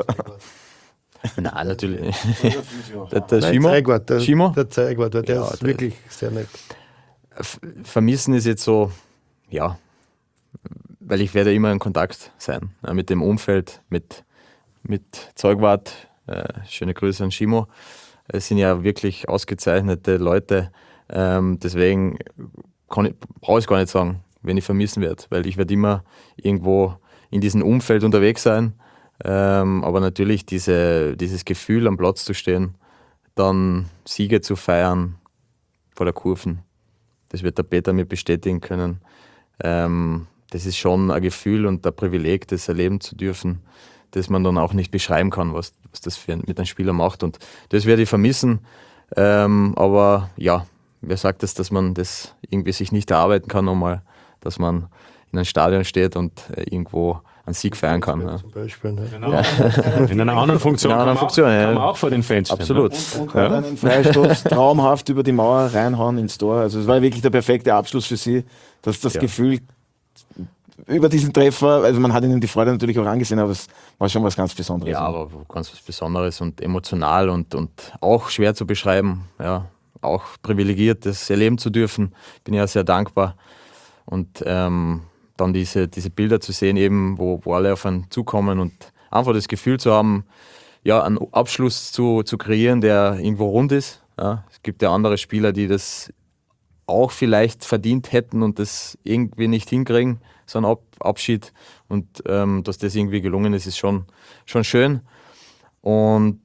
nein, natürlich. der Nein, Schimo, Zeigwart, der Zeigwart, der Ja, ist der- wirklich sehr nett. Vermissen ist jetzt so, ja, weil ich werde immer in Kontakt sein mit dem Umfeld, mit Zeugwart. Schöne Grüße an Schimo. Es sind ja wirklich ausgezeichnete Leute. Deswegen brauche ich es gar nicht sagen, wen ich vermissen werde, weil ich werde immer irgendwo in diesem Umfeld unterwegs sein. Aber natürlich dieses Gefühl, am Platz zu stehen, dann Siege zu feiern vor der Kurven, das wird der Peter mir bestätigen können. Das ist schon ein Gefühl und ein Privileg, das erleben zu dürfen, das man dann auch nicht beschreiben kann, was das mit einem Spieler macht. Und das werde ich vermissen. Aber ja, wer sagt das, dass man das irgendwie sich nicht erarbeiten kann nochmal, dass man in einem Stadion steht und irgendwo einen Sieg feiern kann. Ja. Zum Beispiel, ne? In einer anderen Funktion, In einer anderen Funktion, kann man auch vor den Fans stehen. Absolut. Ne? Und einen Freistoß traumhaft über die Mauer reinhauen ins Tor. Also es war wirklich der perfekte Abschluss für sie, dass das Gefühl über diesen Treffer, also man hat ihnen die Freude natürlich auch angesehen, aber es war schon was ganz Besonderes. Ja, aber ganz was Besonderes und emotional und auch schwer zu beschreiben. Ja, auch privilegiert, das erleben zu dürfen. Bin ja sehr dankbar. Und dann diese Bilder zu sehen, eben, wo alle auf einen zukommen und einfach das Gefühl zu haben, ja, einen Abschluss zu kreieren, der irgendwo rund ist. Ja, es gibt ja andere Spieler, die das auch vielleicht verdient hätten und das irgendwie nicht hinkriegen, so ein Abschied. Und dass das irgendwie gelungen ist, ist schon schön. Und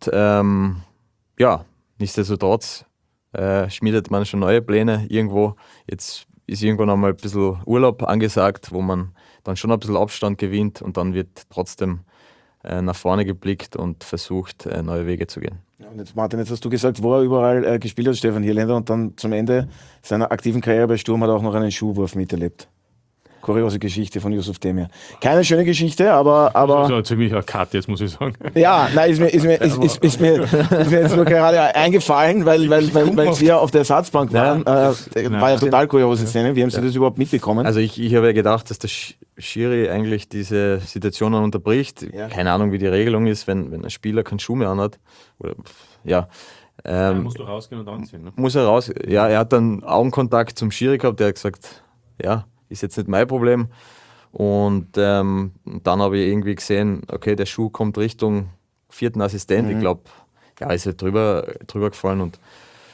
ja, nichtsdestotrotz schmiedet man schon neue Pläne irgendwo. Jetzt ist irgendwann einmal ein bisschen Urlaub angesagt, wo man dann schon ein bisschen Abstand gewinnt und dann wird trotzdem nach vorne geblickt und versucht, neue Wege zu gehen. Ja, und jetzt, Martin, jetzt hast du gesagt, wo er überall gespielt hat, Stefan Hierländer, und dann zum Ende seiner aktiven Karriere bei Sturm hat er auch noch einen Schuhwurf miterlebt. Kuriose Geschichte von Yusuf Demir. Keine schöne Geschichte, aber Das ist ein ziemlicher Cut, jetzt muss ich sagen. ja, nein, ist mir jetzt nur gerade eingefallen, weil wir auf der Ersatzbank waren. War ja total kuriose Szene. Wie haben Sie das überhaupt mitbekommen? Also ich habe ja gedacht, dass der Schiri eigentlich diese Situation dann unterbricht. Ja. Keine Ahnung, wie die Regelung ist, wenn ein Spieler keinen Schuh mehr anhat. Oder, ja. Musst du rausgehen und anziehen. Ne? Muss er raus. Ja, er hat dann Augenkontakt zum Schiri gehabt, der hat gesagt, ja, ist jetzt nicht mein Problem. Und dann habe ich irgendwie gesehen, okay, der Schuh kommt Richtung vierten Assistent. Ich glaube, ja, ist halt drüber gefallen. Und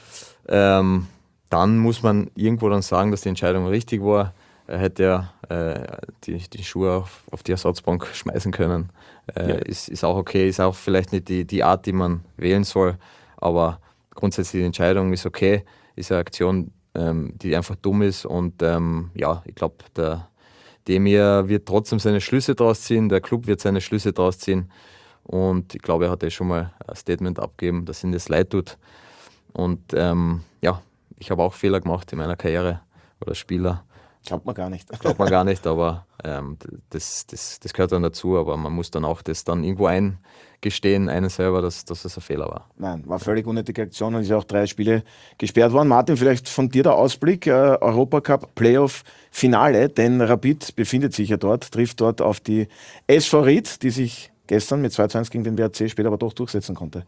dann muss man irgendwo dann sagen, dass die Entscheidung richtig war. Er hätte ja die Schuhe auf die Ersatzbank schmeißen können. Ist auch okay, ist auch vielleicht nicht die Art, die man wählen soll. Aber grundsätzlich die Entscheidung ist okay, ist eine Aktion, die einfach dumm ist. Und ja, ich glaube, der Demir wird trotzdem seine Schlüsse draus ziehen, der Club wird seine Schlüsse draus ziehen. Und ich glaube, er hat schon mal ein Statement abgegeben, dass ihm das leid tut. Und ja, ich habe auch Fehler gemacht in meiner Karriere oder Spieler. Glaubt man gar nicht. Glaubt man gar nicht, aber das gehört dann dazu. Aber man muss dann auch das dann irgendwo eingestehen, einen selber, dass das ein Fehler war. Nein, war völlig unnötige Aktion und ist ja auch 3 Spiele gesperrt worden. Martin, vielleicht von dir der Ausblick, Europacup Playoff Finale, denn Rapid befindet sich ja dort, trifft dort auf die SV Ried, die sich gestern mit 2:1 gegen den WRC später aber doch durchsetzen konnte.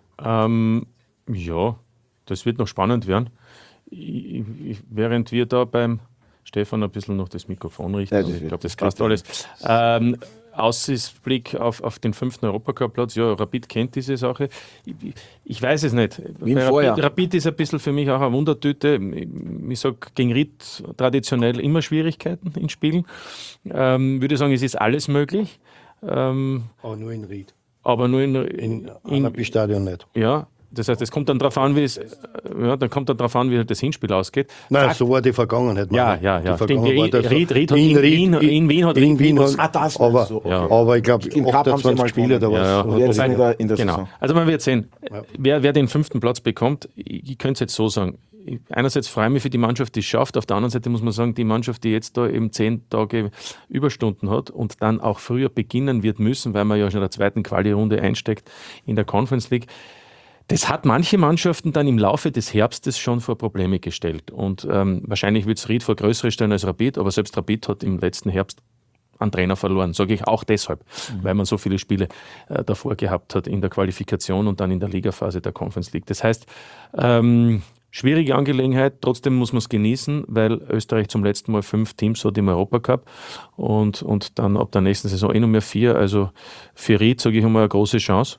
Ja, das wird noch spannend werden. Während wir da beim Stefan ein bisschen noch das Mikrofon richten, Ja, ich glaube, das passt alles. Aussichtblick auf den 5. Europacup-Platz. Ja, Rapid kennt diese Sache. Ich weiß es nicht. Wie im Vorjahr. Rapid ist ein bisschen für mich auch eine Wundertüte. Ich sage, gegen Ried traditionell immer Schwierigkeiten in Spielen. Würde sagen, es ist alles möglich. Aber nur in Ried. Aber nur In Anapi-Stadion nicht. ja, das heißt, es kommt dann darauf an, wie das Hinspiel ausgeht. Nein, so war die Vergangenheit. Ja. Die Stimmt, Vergangenheit war das so. Ried hat in Wien hat in Wien was- hat, das aber, meinst du, okay. Ja. aber ich glaube, Im Cup haben sie 28 mal Spiele da gewonnen. was. Ja, Und jetzt hat- wieder in der Genau. Saison. Also man wird sehen, Ja. wer den 5. Platz bekommt. Ich könnte es jetzt so sagen. Einerseits freue ich mich für die Mannschaft, die es schafft. Auf der anderen Seite muss man sagen, die Mannschaft, die jetzt da eben 10 Tage Überstunden hat und dann auch früher beginnen wird müssen, weil man ja schon in der zweiten Quali-Runde einsteckt in der Conference League. Das hat manche Mannschaften dann im Laufe des Herbstes schon vor Probleme gestellt. Und wahrscheinlich wird es Ried vor größere stellen als Rapid, aber selbst Rapid hat im letzten Herbst einen Trainer verloren. Sage ich auch deshalb, weil man so viele Spiele davor gehabt hat in der Qualifikation und dann in der Ligaphase der Conference League. Das heißt, schwierige Angelegenheit, trotzdem muss man es genießen, weil Österreich zum letzten Mal 5 Teams hat im Europacup und dann ab der nächsten Saison noch mehr 4. Also für Ried, sage ich einmal, eine große Chance.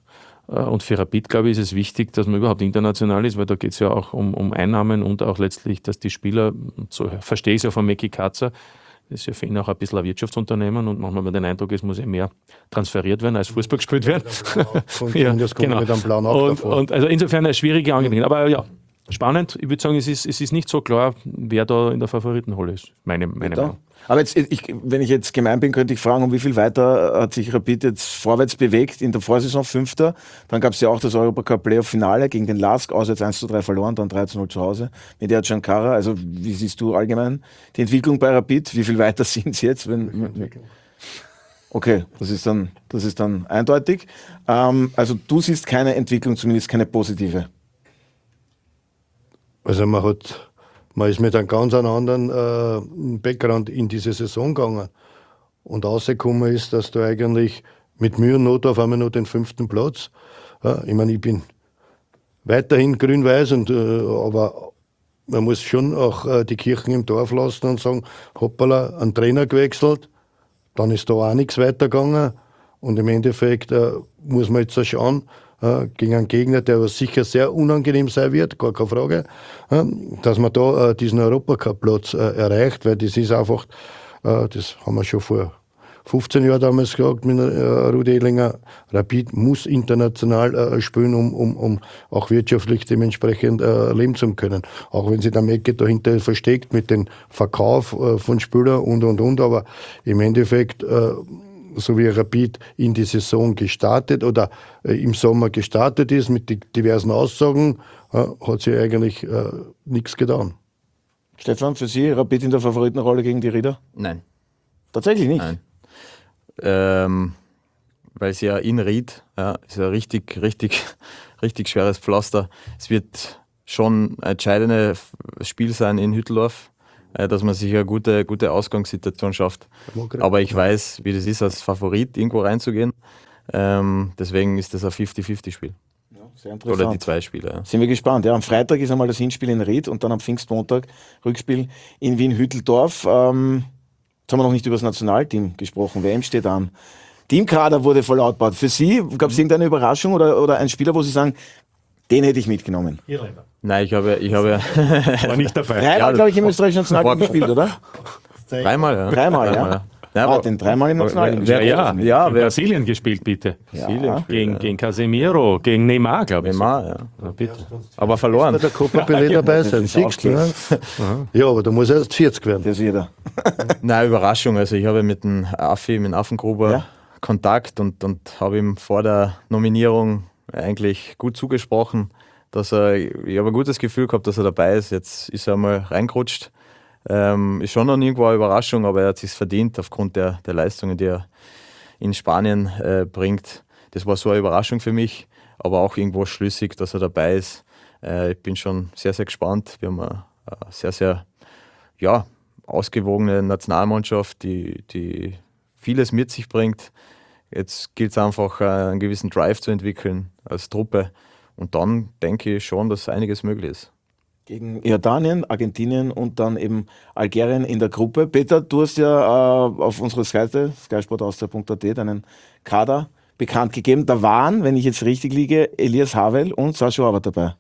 Und für Rapid, glaube ich, ist es wichtig, dass man überhaupt international ist, weil da geht es ja auch um Einnahmen und auch letztlich, dass die Spieler, so verstehe ich es ja von Meki Katzer, das ist ja für ihn auch ein bisschen ein Wirtschaftsunternehmen und manchmal hat man den Eindruck, es muss ja mehr transferiert werden, als Fußball gespielt werden. Ja, das kommt mit einem blauen Auge davor. Und also insofern eine schwierige Angelegenheit. Aber ja, spannend. Ich würde sagen, es ist nicht so klar, wer da in der Favoritenrolle ist. Meine Meinung. Aber jetzt, wenn ich jetzt gemein bin, könnte ich fragen, um wie viel weiter hat sich Rapid jetzt vorwärts bewegt in der Vorsaison, 5. Dann gab es ja auch das Europacup-Playoff-Finale gegen den LASK, auswärts 1:3 verloren, dann 3:0 zu Hause mit der Giancara. Also wie siehst du allgemein die Entwicklung bei Rapid? Wie viel weiter sind sie jetzt? Okay, das ist dann eindeutig. Also du siehst keine Entwicklung, zumindest keine positive. Also man ist mit einem ganz anderen Background in diese Saison gegangen. Und rausgekommen ist, dass du eigentlich mit Mühe und Not auf einmal nur den 5. Platz. Ja, ich meine, ich bin weiterhin grün-weiß, aber man muss schon auch die Kirchen im Dorf lassen und sagen, hoppala, ein Trainer gewechselt, dann ist da auch nichts weitergegangen. Und im Endeffekt muss man jetzt schauen, gegen einen Gegner, der sicher sehr unangenehm sein wird, gar keine Frage, dass man da diesen Europacup-Platz erreicht, weil das ist einfach, das haben wir schon vor 15 Jahren damals gesagt mit Rudi Ehlinger, Rapid muss international spielen, um auch wirtschaftlich dementsprechend leben zu können. Auch wenn sich der Mecke dahinter versteckt mit dem Verkauf von Spielern und, aber im Endeffekt so wie Rapid in die Saison gestartet oder im Sommer gestartet ist mit diversen Aussagen, hat sich eigentlich nichts getan. Stefan, für Sie Rapid in der Favoritenrolle gegen die Rieder? Nein. Tatsächlich nicht? Nein. Weil es ja in Ried ist ein richtig schweres Pflaster. Es wird schon ein entscheidendes Spiel sein in Hütteldorf, dass man sich eine gute Ausgangssituation schafft. Aber ich weiß, wie das ist, als Favorit irgendwo reinzugehen. Deswegen ist das ein 50-50-Spiel. Ja, sehr interessant. Oder die 2 Spiele. Ja. Sind wir gespannt. Ja, am Freitag ist einmal das Hinspiel in Ried und dann am Pfingstmontag Rückspiel in Wien-Hütteldorf. Jetzt haben wir noch nicht über das Nationalteam gesprochen. WM steht an. Teamkader wurde verlautbart. Für Sie gab es irgendeine Überraschung oder einen Spieler, wo Sie sagen, den hätte ich mitgenommen? Irländer. Nein, ich habe War nicht dabei. Dreimal, glaube ich, im österreichischen Nationalteam gespielt, oder? Dreimal, ja. Dreimal, ja. Ja, Den dreimal im Nationalteam. Ja, In Brasilien gespielt, bitte. Ja. Gegen Casemiro, gegen Neymar, glaube ich. Neymar, ja. Ja, bitte. Aber verloren. Bei der Copa Pelé dabei sein, das ist siehst du, ne? Ja, aber da muss er erst 40 werden. Das ist jeder. Nein, Überraschung. Also ich habe mit dem Affengruber Kontakt und habe ihm vor der Nominierung eigentlich gut zugesprochen, ich habe ein gutes Gefühl gehabt, dass er dabei ist. Jetzt ist er mal reingerutscht. Ist schon noch irgendwo eine Überraschung, aber er hat es sich verdient aufgrund der Leistungen, die er in Spanien bringt. Das war so eine Überraschung für mich, aber auch irgendwo schlüssig, dass er dabei ist. Ich bin schon sehr, sehr gespannt. Wir haben eine sehr, sehr ausgewogene Nationalmannschaft, die vieles mit sich bringt. Jetzt gilt es einfach, einen gewissen Drive zu entwickeln als Truppe. Und dann denke ich schon, dass einiges möglich ist. Gegen Jordanien, Argentinien und dann eben Algerien in der Gruppe. Peter, du hast ja auf unserer Seite skysportaustria.at deinen Kader bekannt gegeben. Da waren, wenn ich jetzt richtig liege, Elias Havel und Sascha Horvath dabei.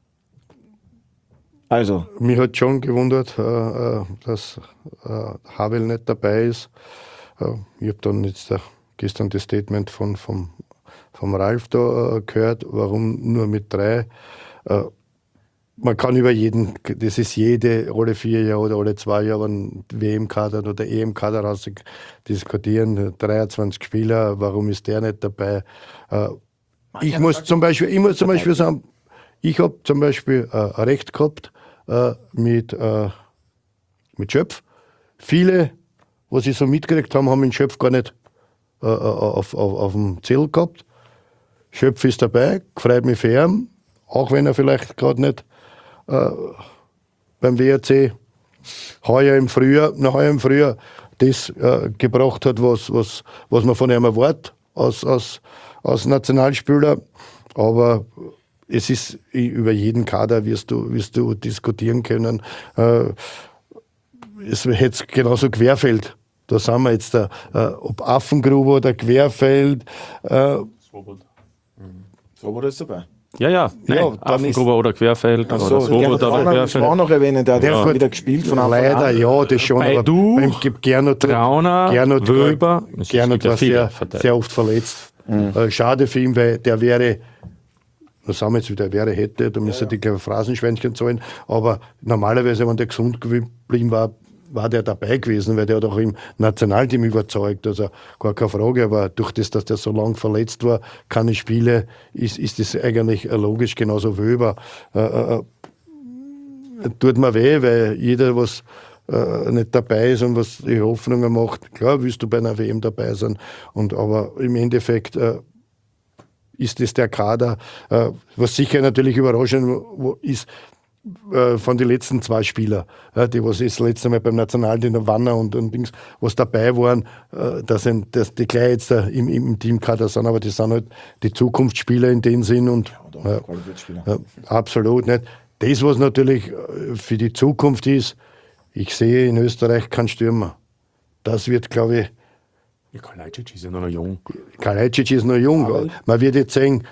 Also. Mich hat schon gewundert, dass Havel nicht dabei ist. Ich habe dann jetzt gestern das Statement vom Ralf da gehört, warum nur mit 3. Man kann über jeden, das ist alle 4 Jahre oder alle 2 Jahre einen WM-Kader oder EM-Kader raus diskutieren. 23 Spieler, warum ist der nicht dabei? Ich muss zum Beispiel sagen, ich habe zum Beispiel recht gehabt mit Schöpf. Viele, was ich so mitgekriegt habe, haben den Schöpf gar nicht auf dem Zettel gehabt. Schöpf ist dabei, freut mich für ihn, auch wenn er vielleicht gerade nicht beim WRC heuer im Frühjahr das gebracht hat, was man von ihm erwartet als Nationalspieler. Aber es ist über jeden Kader wirst du diskutieren können. Es hätte genauso Querfeld. Da sind wir jetzt, ob Affengruber oder Querfeld. Swoboda ist dabei. Ja, nein, Ja, dann Affengruber oder Querfeld oder Swoboda oder Das war auch Querfeld. noch erwähnen, der hat Ja. wieder gespielt von Anfang Leider, an. ja, das schon. Bei Aber Du, beim Gernot Trauner, Gernot Wöber. Gernot war sehr oft verletzt. Schade für ihn, weil der wäre, was sagen wir jetzt wieder, wäre, hätte, da müsste die Phrasenschweinchen zahlen. Aber normalerweise, wenn der gesund geblieben war, war der dabei gewesen, weil der hat auch im Nationalteam überzeugt. Also gar keine Frage. Aber durch das, dass der so lange verletzt war, keine Spiele, ist das eigentlich logisch, genauso Wöber. Tut mir weh, weil jeder, was nicht dabei ist und was die Hoffnungen macht, klar willst du bei einer WM dabei sein. Aber im Endeffekt ist das der Kader, was sicher natürlich überraschend ist, von den letzten 2 Spielern, die was das letzte Mal beim Nationalteam, der Wanner und Dings, was dabei waren, dass die gleich jetzt im Teamkader sind, aber die sind halt die Zukunftsspieler in dem Sinn und absolut nicht. Das, was natürlich für die Zukunft ist, ich sehe in Österreich keinen Stürmer. Das wird, glaube ich, Ja, Kalajdzic ist ja noch jung. Kalajdzic ist noch jung. Man wird jetzt sehen,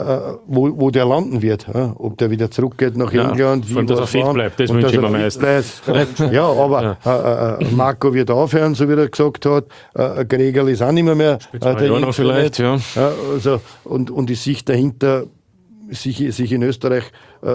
wo der landen wird. Ob der wieder zurückgeht nach England. vor allem, dass er fit bleibt, das wünsche ich mir meistens. Ja, aber Marco wird aufhören, so wie er gesagt hat. Gregerl ist auch nicht mehr. Der Ja, noch vielleicht, ja. Also, und die Sicht dahinter, sich in Österreich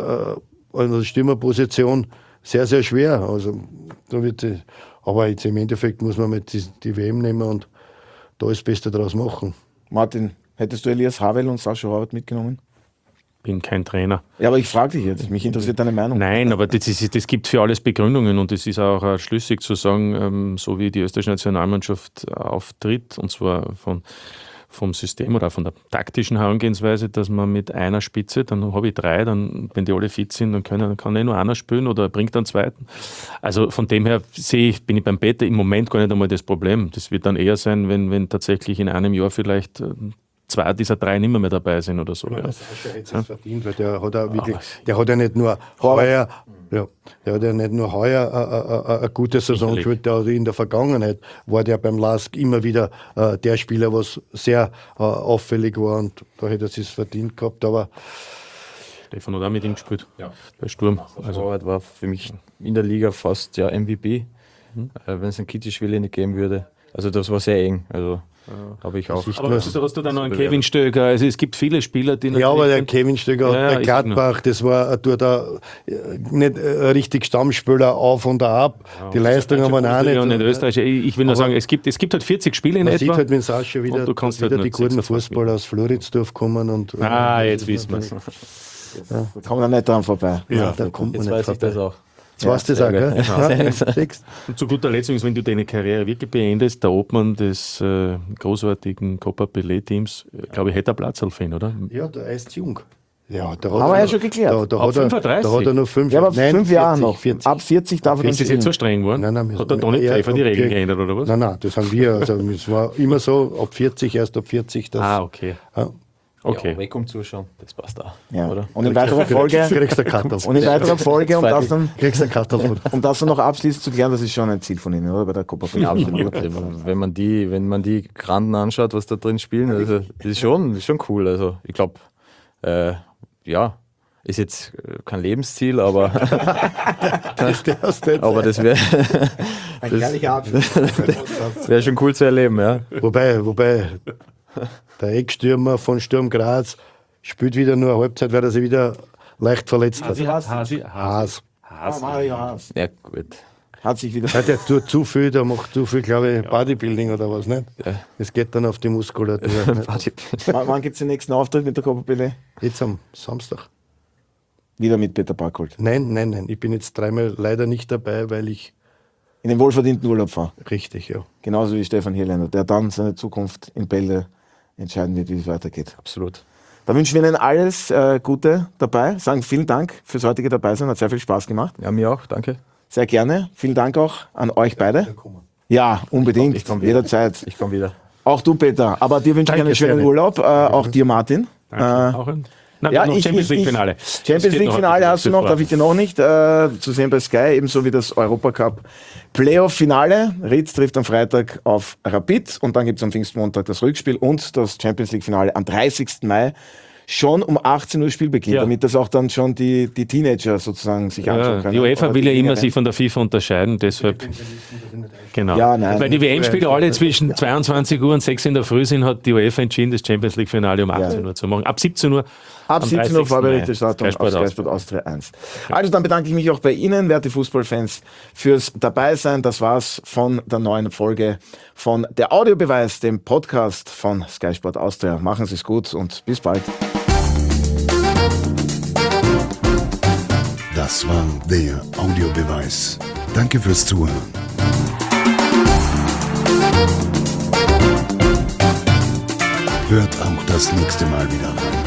an der Stürmerposition sehr, sehr schwer. Also, da wird, aber jetzt im Endeffekt muss man mit die WM nehmen und da das Beste draus machen. Martin, hättest du Elias Havel und Sascha Horvath mitgenommen? Bin kein Trainer. Ja, aber ich frage dich jetzt. Mich interessiert deine Meinung. Nein, aber das gibt für alles Begründungen und es ist auch schlüssig zu sagen, so wie die österreichische Nationalmannschaft auftritt, und zwar vom System oder von der taktischen Herangehensweise, dass man mit einer Spitze, dann habe ich 3, dann, wenn die alle fit sind, dann kann nur einer spielen oder bringt einen zweiten. Also von dem her bin ich beim Peter im Moment gar nicht einmal das Problem. Das wird dann eher sein, wenn tatsächlich in einem Jahr vielleicht 2 dieser 3 nicht mehr dabei sind oder so. Ja. Sascha hätte es verdient, weil der hat ja wirklich, der hat ja nicht nur heuer, der hat ja nicht nur heuer eine gute Saison Sicherlich. gespielt, der hat in der Vergangenheit war der beim LASK immer wieder der Spieler, was sehr auffällig war und da hätte er es verdient gehabt, aber Stefan hat auch mit ihm gespielt, bei Sturm. Also Horvath war für mich in der Liga fast MVP, wenn es einen Kittischwili nicht geben würde. Also das war sehr eng. Also habe ich auch. Aber hast du dann noch einen Kevin Stöger? Also es gibt viele Spieler, die ja, aber der natürlich- Kevin Stöger, Ja, der ist Gladbach, das war dort nicht richtig Stammspieler auf und ab. Die Leistungen waren auch Ja, nicht. nicht Österreich. Ich will nur sagen, es gibt halt 40 Spiele in Man etwa. sieht halt, wenn Sascha wieder, Und du kannst wieder halt die nicht guten 26 Fußballer aus Floridsdorf kommen und Jetzt wissen wir es. Da kommen wir nicht dran vorbei. ja, da kommt man Jetzt nicht weiß ich das vorbei. auch. Jetzt weißt du das auch, sehr gell? gut. Ja, siehst. Und zu guter Letzt, wenn du deine Karriere wirklich beendest, der Obmann des großartigen Copa Pelé-Teams, glaube ich, hätte er Platz für ihn, oder? Ja, der ist jung. Ja, da Haben wir ja schon geklärt. Da Ab hat er 35? da hat er noch 5 Ja, aber 5 Jahre noch. 40. Ab 40 darf er dann Ist das jetzt so streng geworden? Nein, Hat der Toni ja, Pfeffer die okay. Regeln geändert, oder was? Nein, das haben wir. Also, es war immer so, ab 40, erst ab 40. Das, Okay. ja. Okay. Ja, weg um Zuschauen, das passt auch. Ja. Oder? Und in weiterer Folge, Kriegst du eine Karte. und in weiterer Folge, um das dann Kriegst das noch abschließend zu klären, das ist schon ein Ziel von Ihnen, oder? Bei der Copa Ja, Pelé. absolut. Wenn man die Granden anschaut, was da drin spielen, also, das ist schon cool. Also ich glaube, ist jetzt kein Lebensziel, aber, aber das wäre Ein herrlicher Abschluss. wär schon cool zu erleben, ja. Wobei, der Eckstürmer von Sturm Graz spielt wieder nur eine Halbzeit, weil er sich wieder leicht verletzt hat. Haas. Mario Haas Ja, gut. hat sich wieder. Ja, der tut zu viel, der macht zu viel, glaube ich, Bodybuilding oder was, nicht? Das geht dann auf die Muskulatur. nicht? Wann gibt es den nächsten Auftritt mit der Copa Pelé? Jetzt am Samstag. Wieder mit Peter Barkold. Nein. Ich bin jetzt 3-mal leider nicht dabei, weil ich In den wohlverdienten Urlaub fahren. richtig, ja. Genauso wie Stefan Hirländer, der dann seine Zukunft in Bälde entscheiden wird, wie es weitergeht. Absolut. Da wünschen wir Ihnen alles Gute dabei. Sagen vielen Dank fürs heutige Dabeisein. Hat sehr viel Spaß gemacht. Ja, mir auch, danke. Sehr gerne. Vielen Dank auch an euch beide. Ja, unbedingt. Ich komm wieder. Jederzeit. Ich komme wieder. Auch du, Peter. Aber dir wünsche ich einen Danke, schönen sehr. Urlaub. Auch dir, Martin. Auch ein Nein, Ja, noch Champions League-Finale. Champions League-Finale hast du noch, darf ich dir noch nicht. Zu sehen bei Sky, ebenso wie das Europacup Playoff-Finale. Ried trifft am Freitag auf Rapid und dann gibt es am Pfingstmontag das Rückspiel und das Champions League-Finale am 30. Mai schon um 18 Uhr Spielbeginn, Ja. damit das auch dann schon die Teenager sozusagen sich anschauen können. Die UEFA Oder will die ja immer Jüngeren. sich von der FIFA unterscheiden, deshalb. Genau. Ja, nein. Weil die WM-Spiele alle zwischen 22 Uhr und 6 in der Früh sind, hat die UEFA entschieden, das Champions League-Finale um 18 Uhr zu machen. Ab 17 Uhr. Ab am 17 Uhr 30. Vorberichterstattung Mai. auf Sky Sport Austria 1. Also dann bedanke ich mich auch bei Ihnen, werte Fußballfans, fürs Dabeisein. Das war's von der neuen Folge von Der Audiobeweis, dem Podcast von Sky Sport Austria. Machen Sie es gut und bis bald. Das war der Audiobeweis. Danke fürs Zuhören. Hört auch das nächste Mal wieder rein.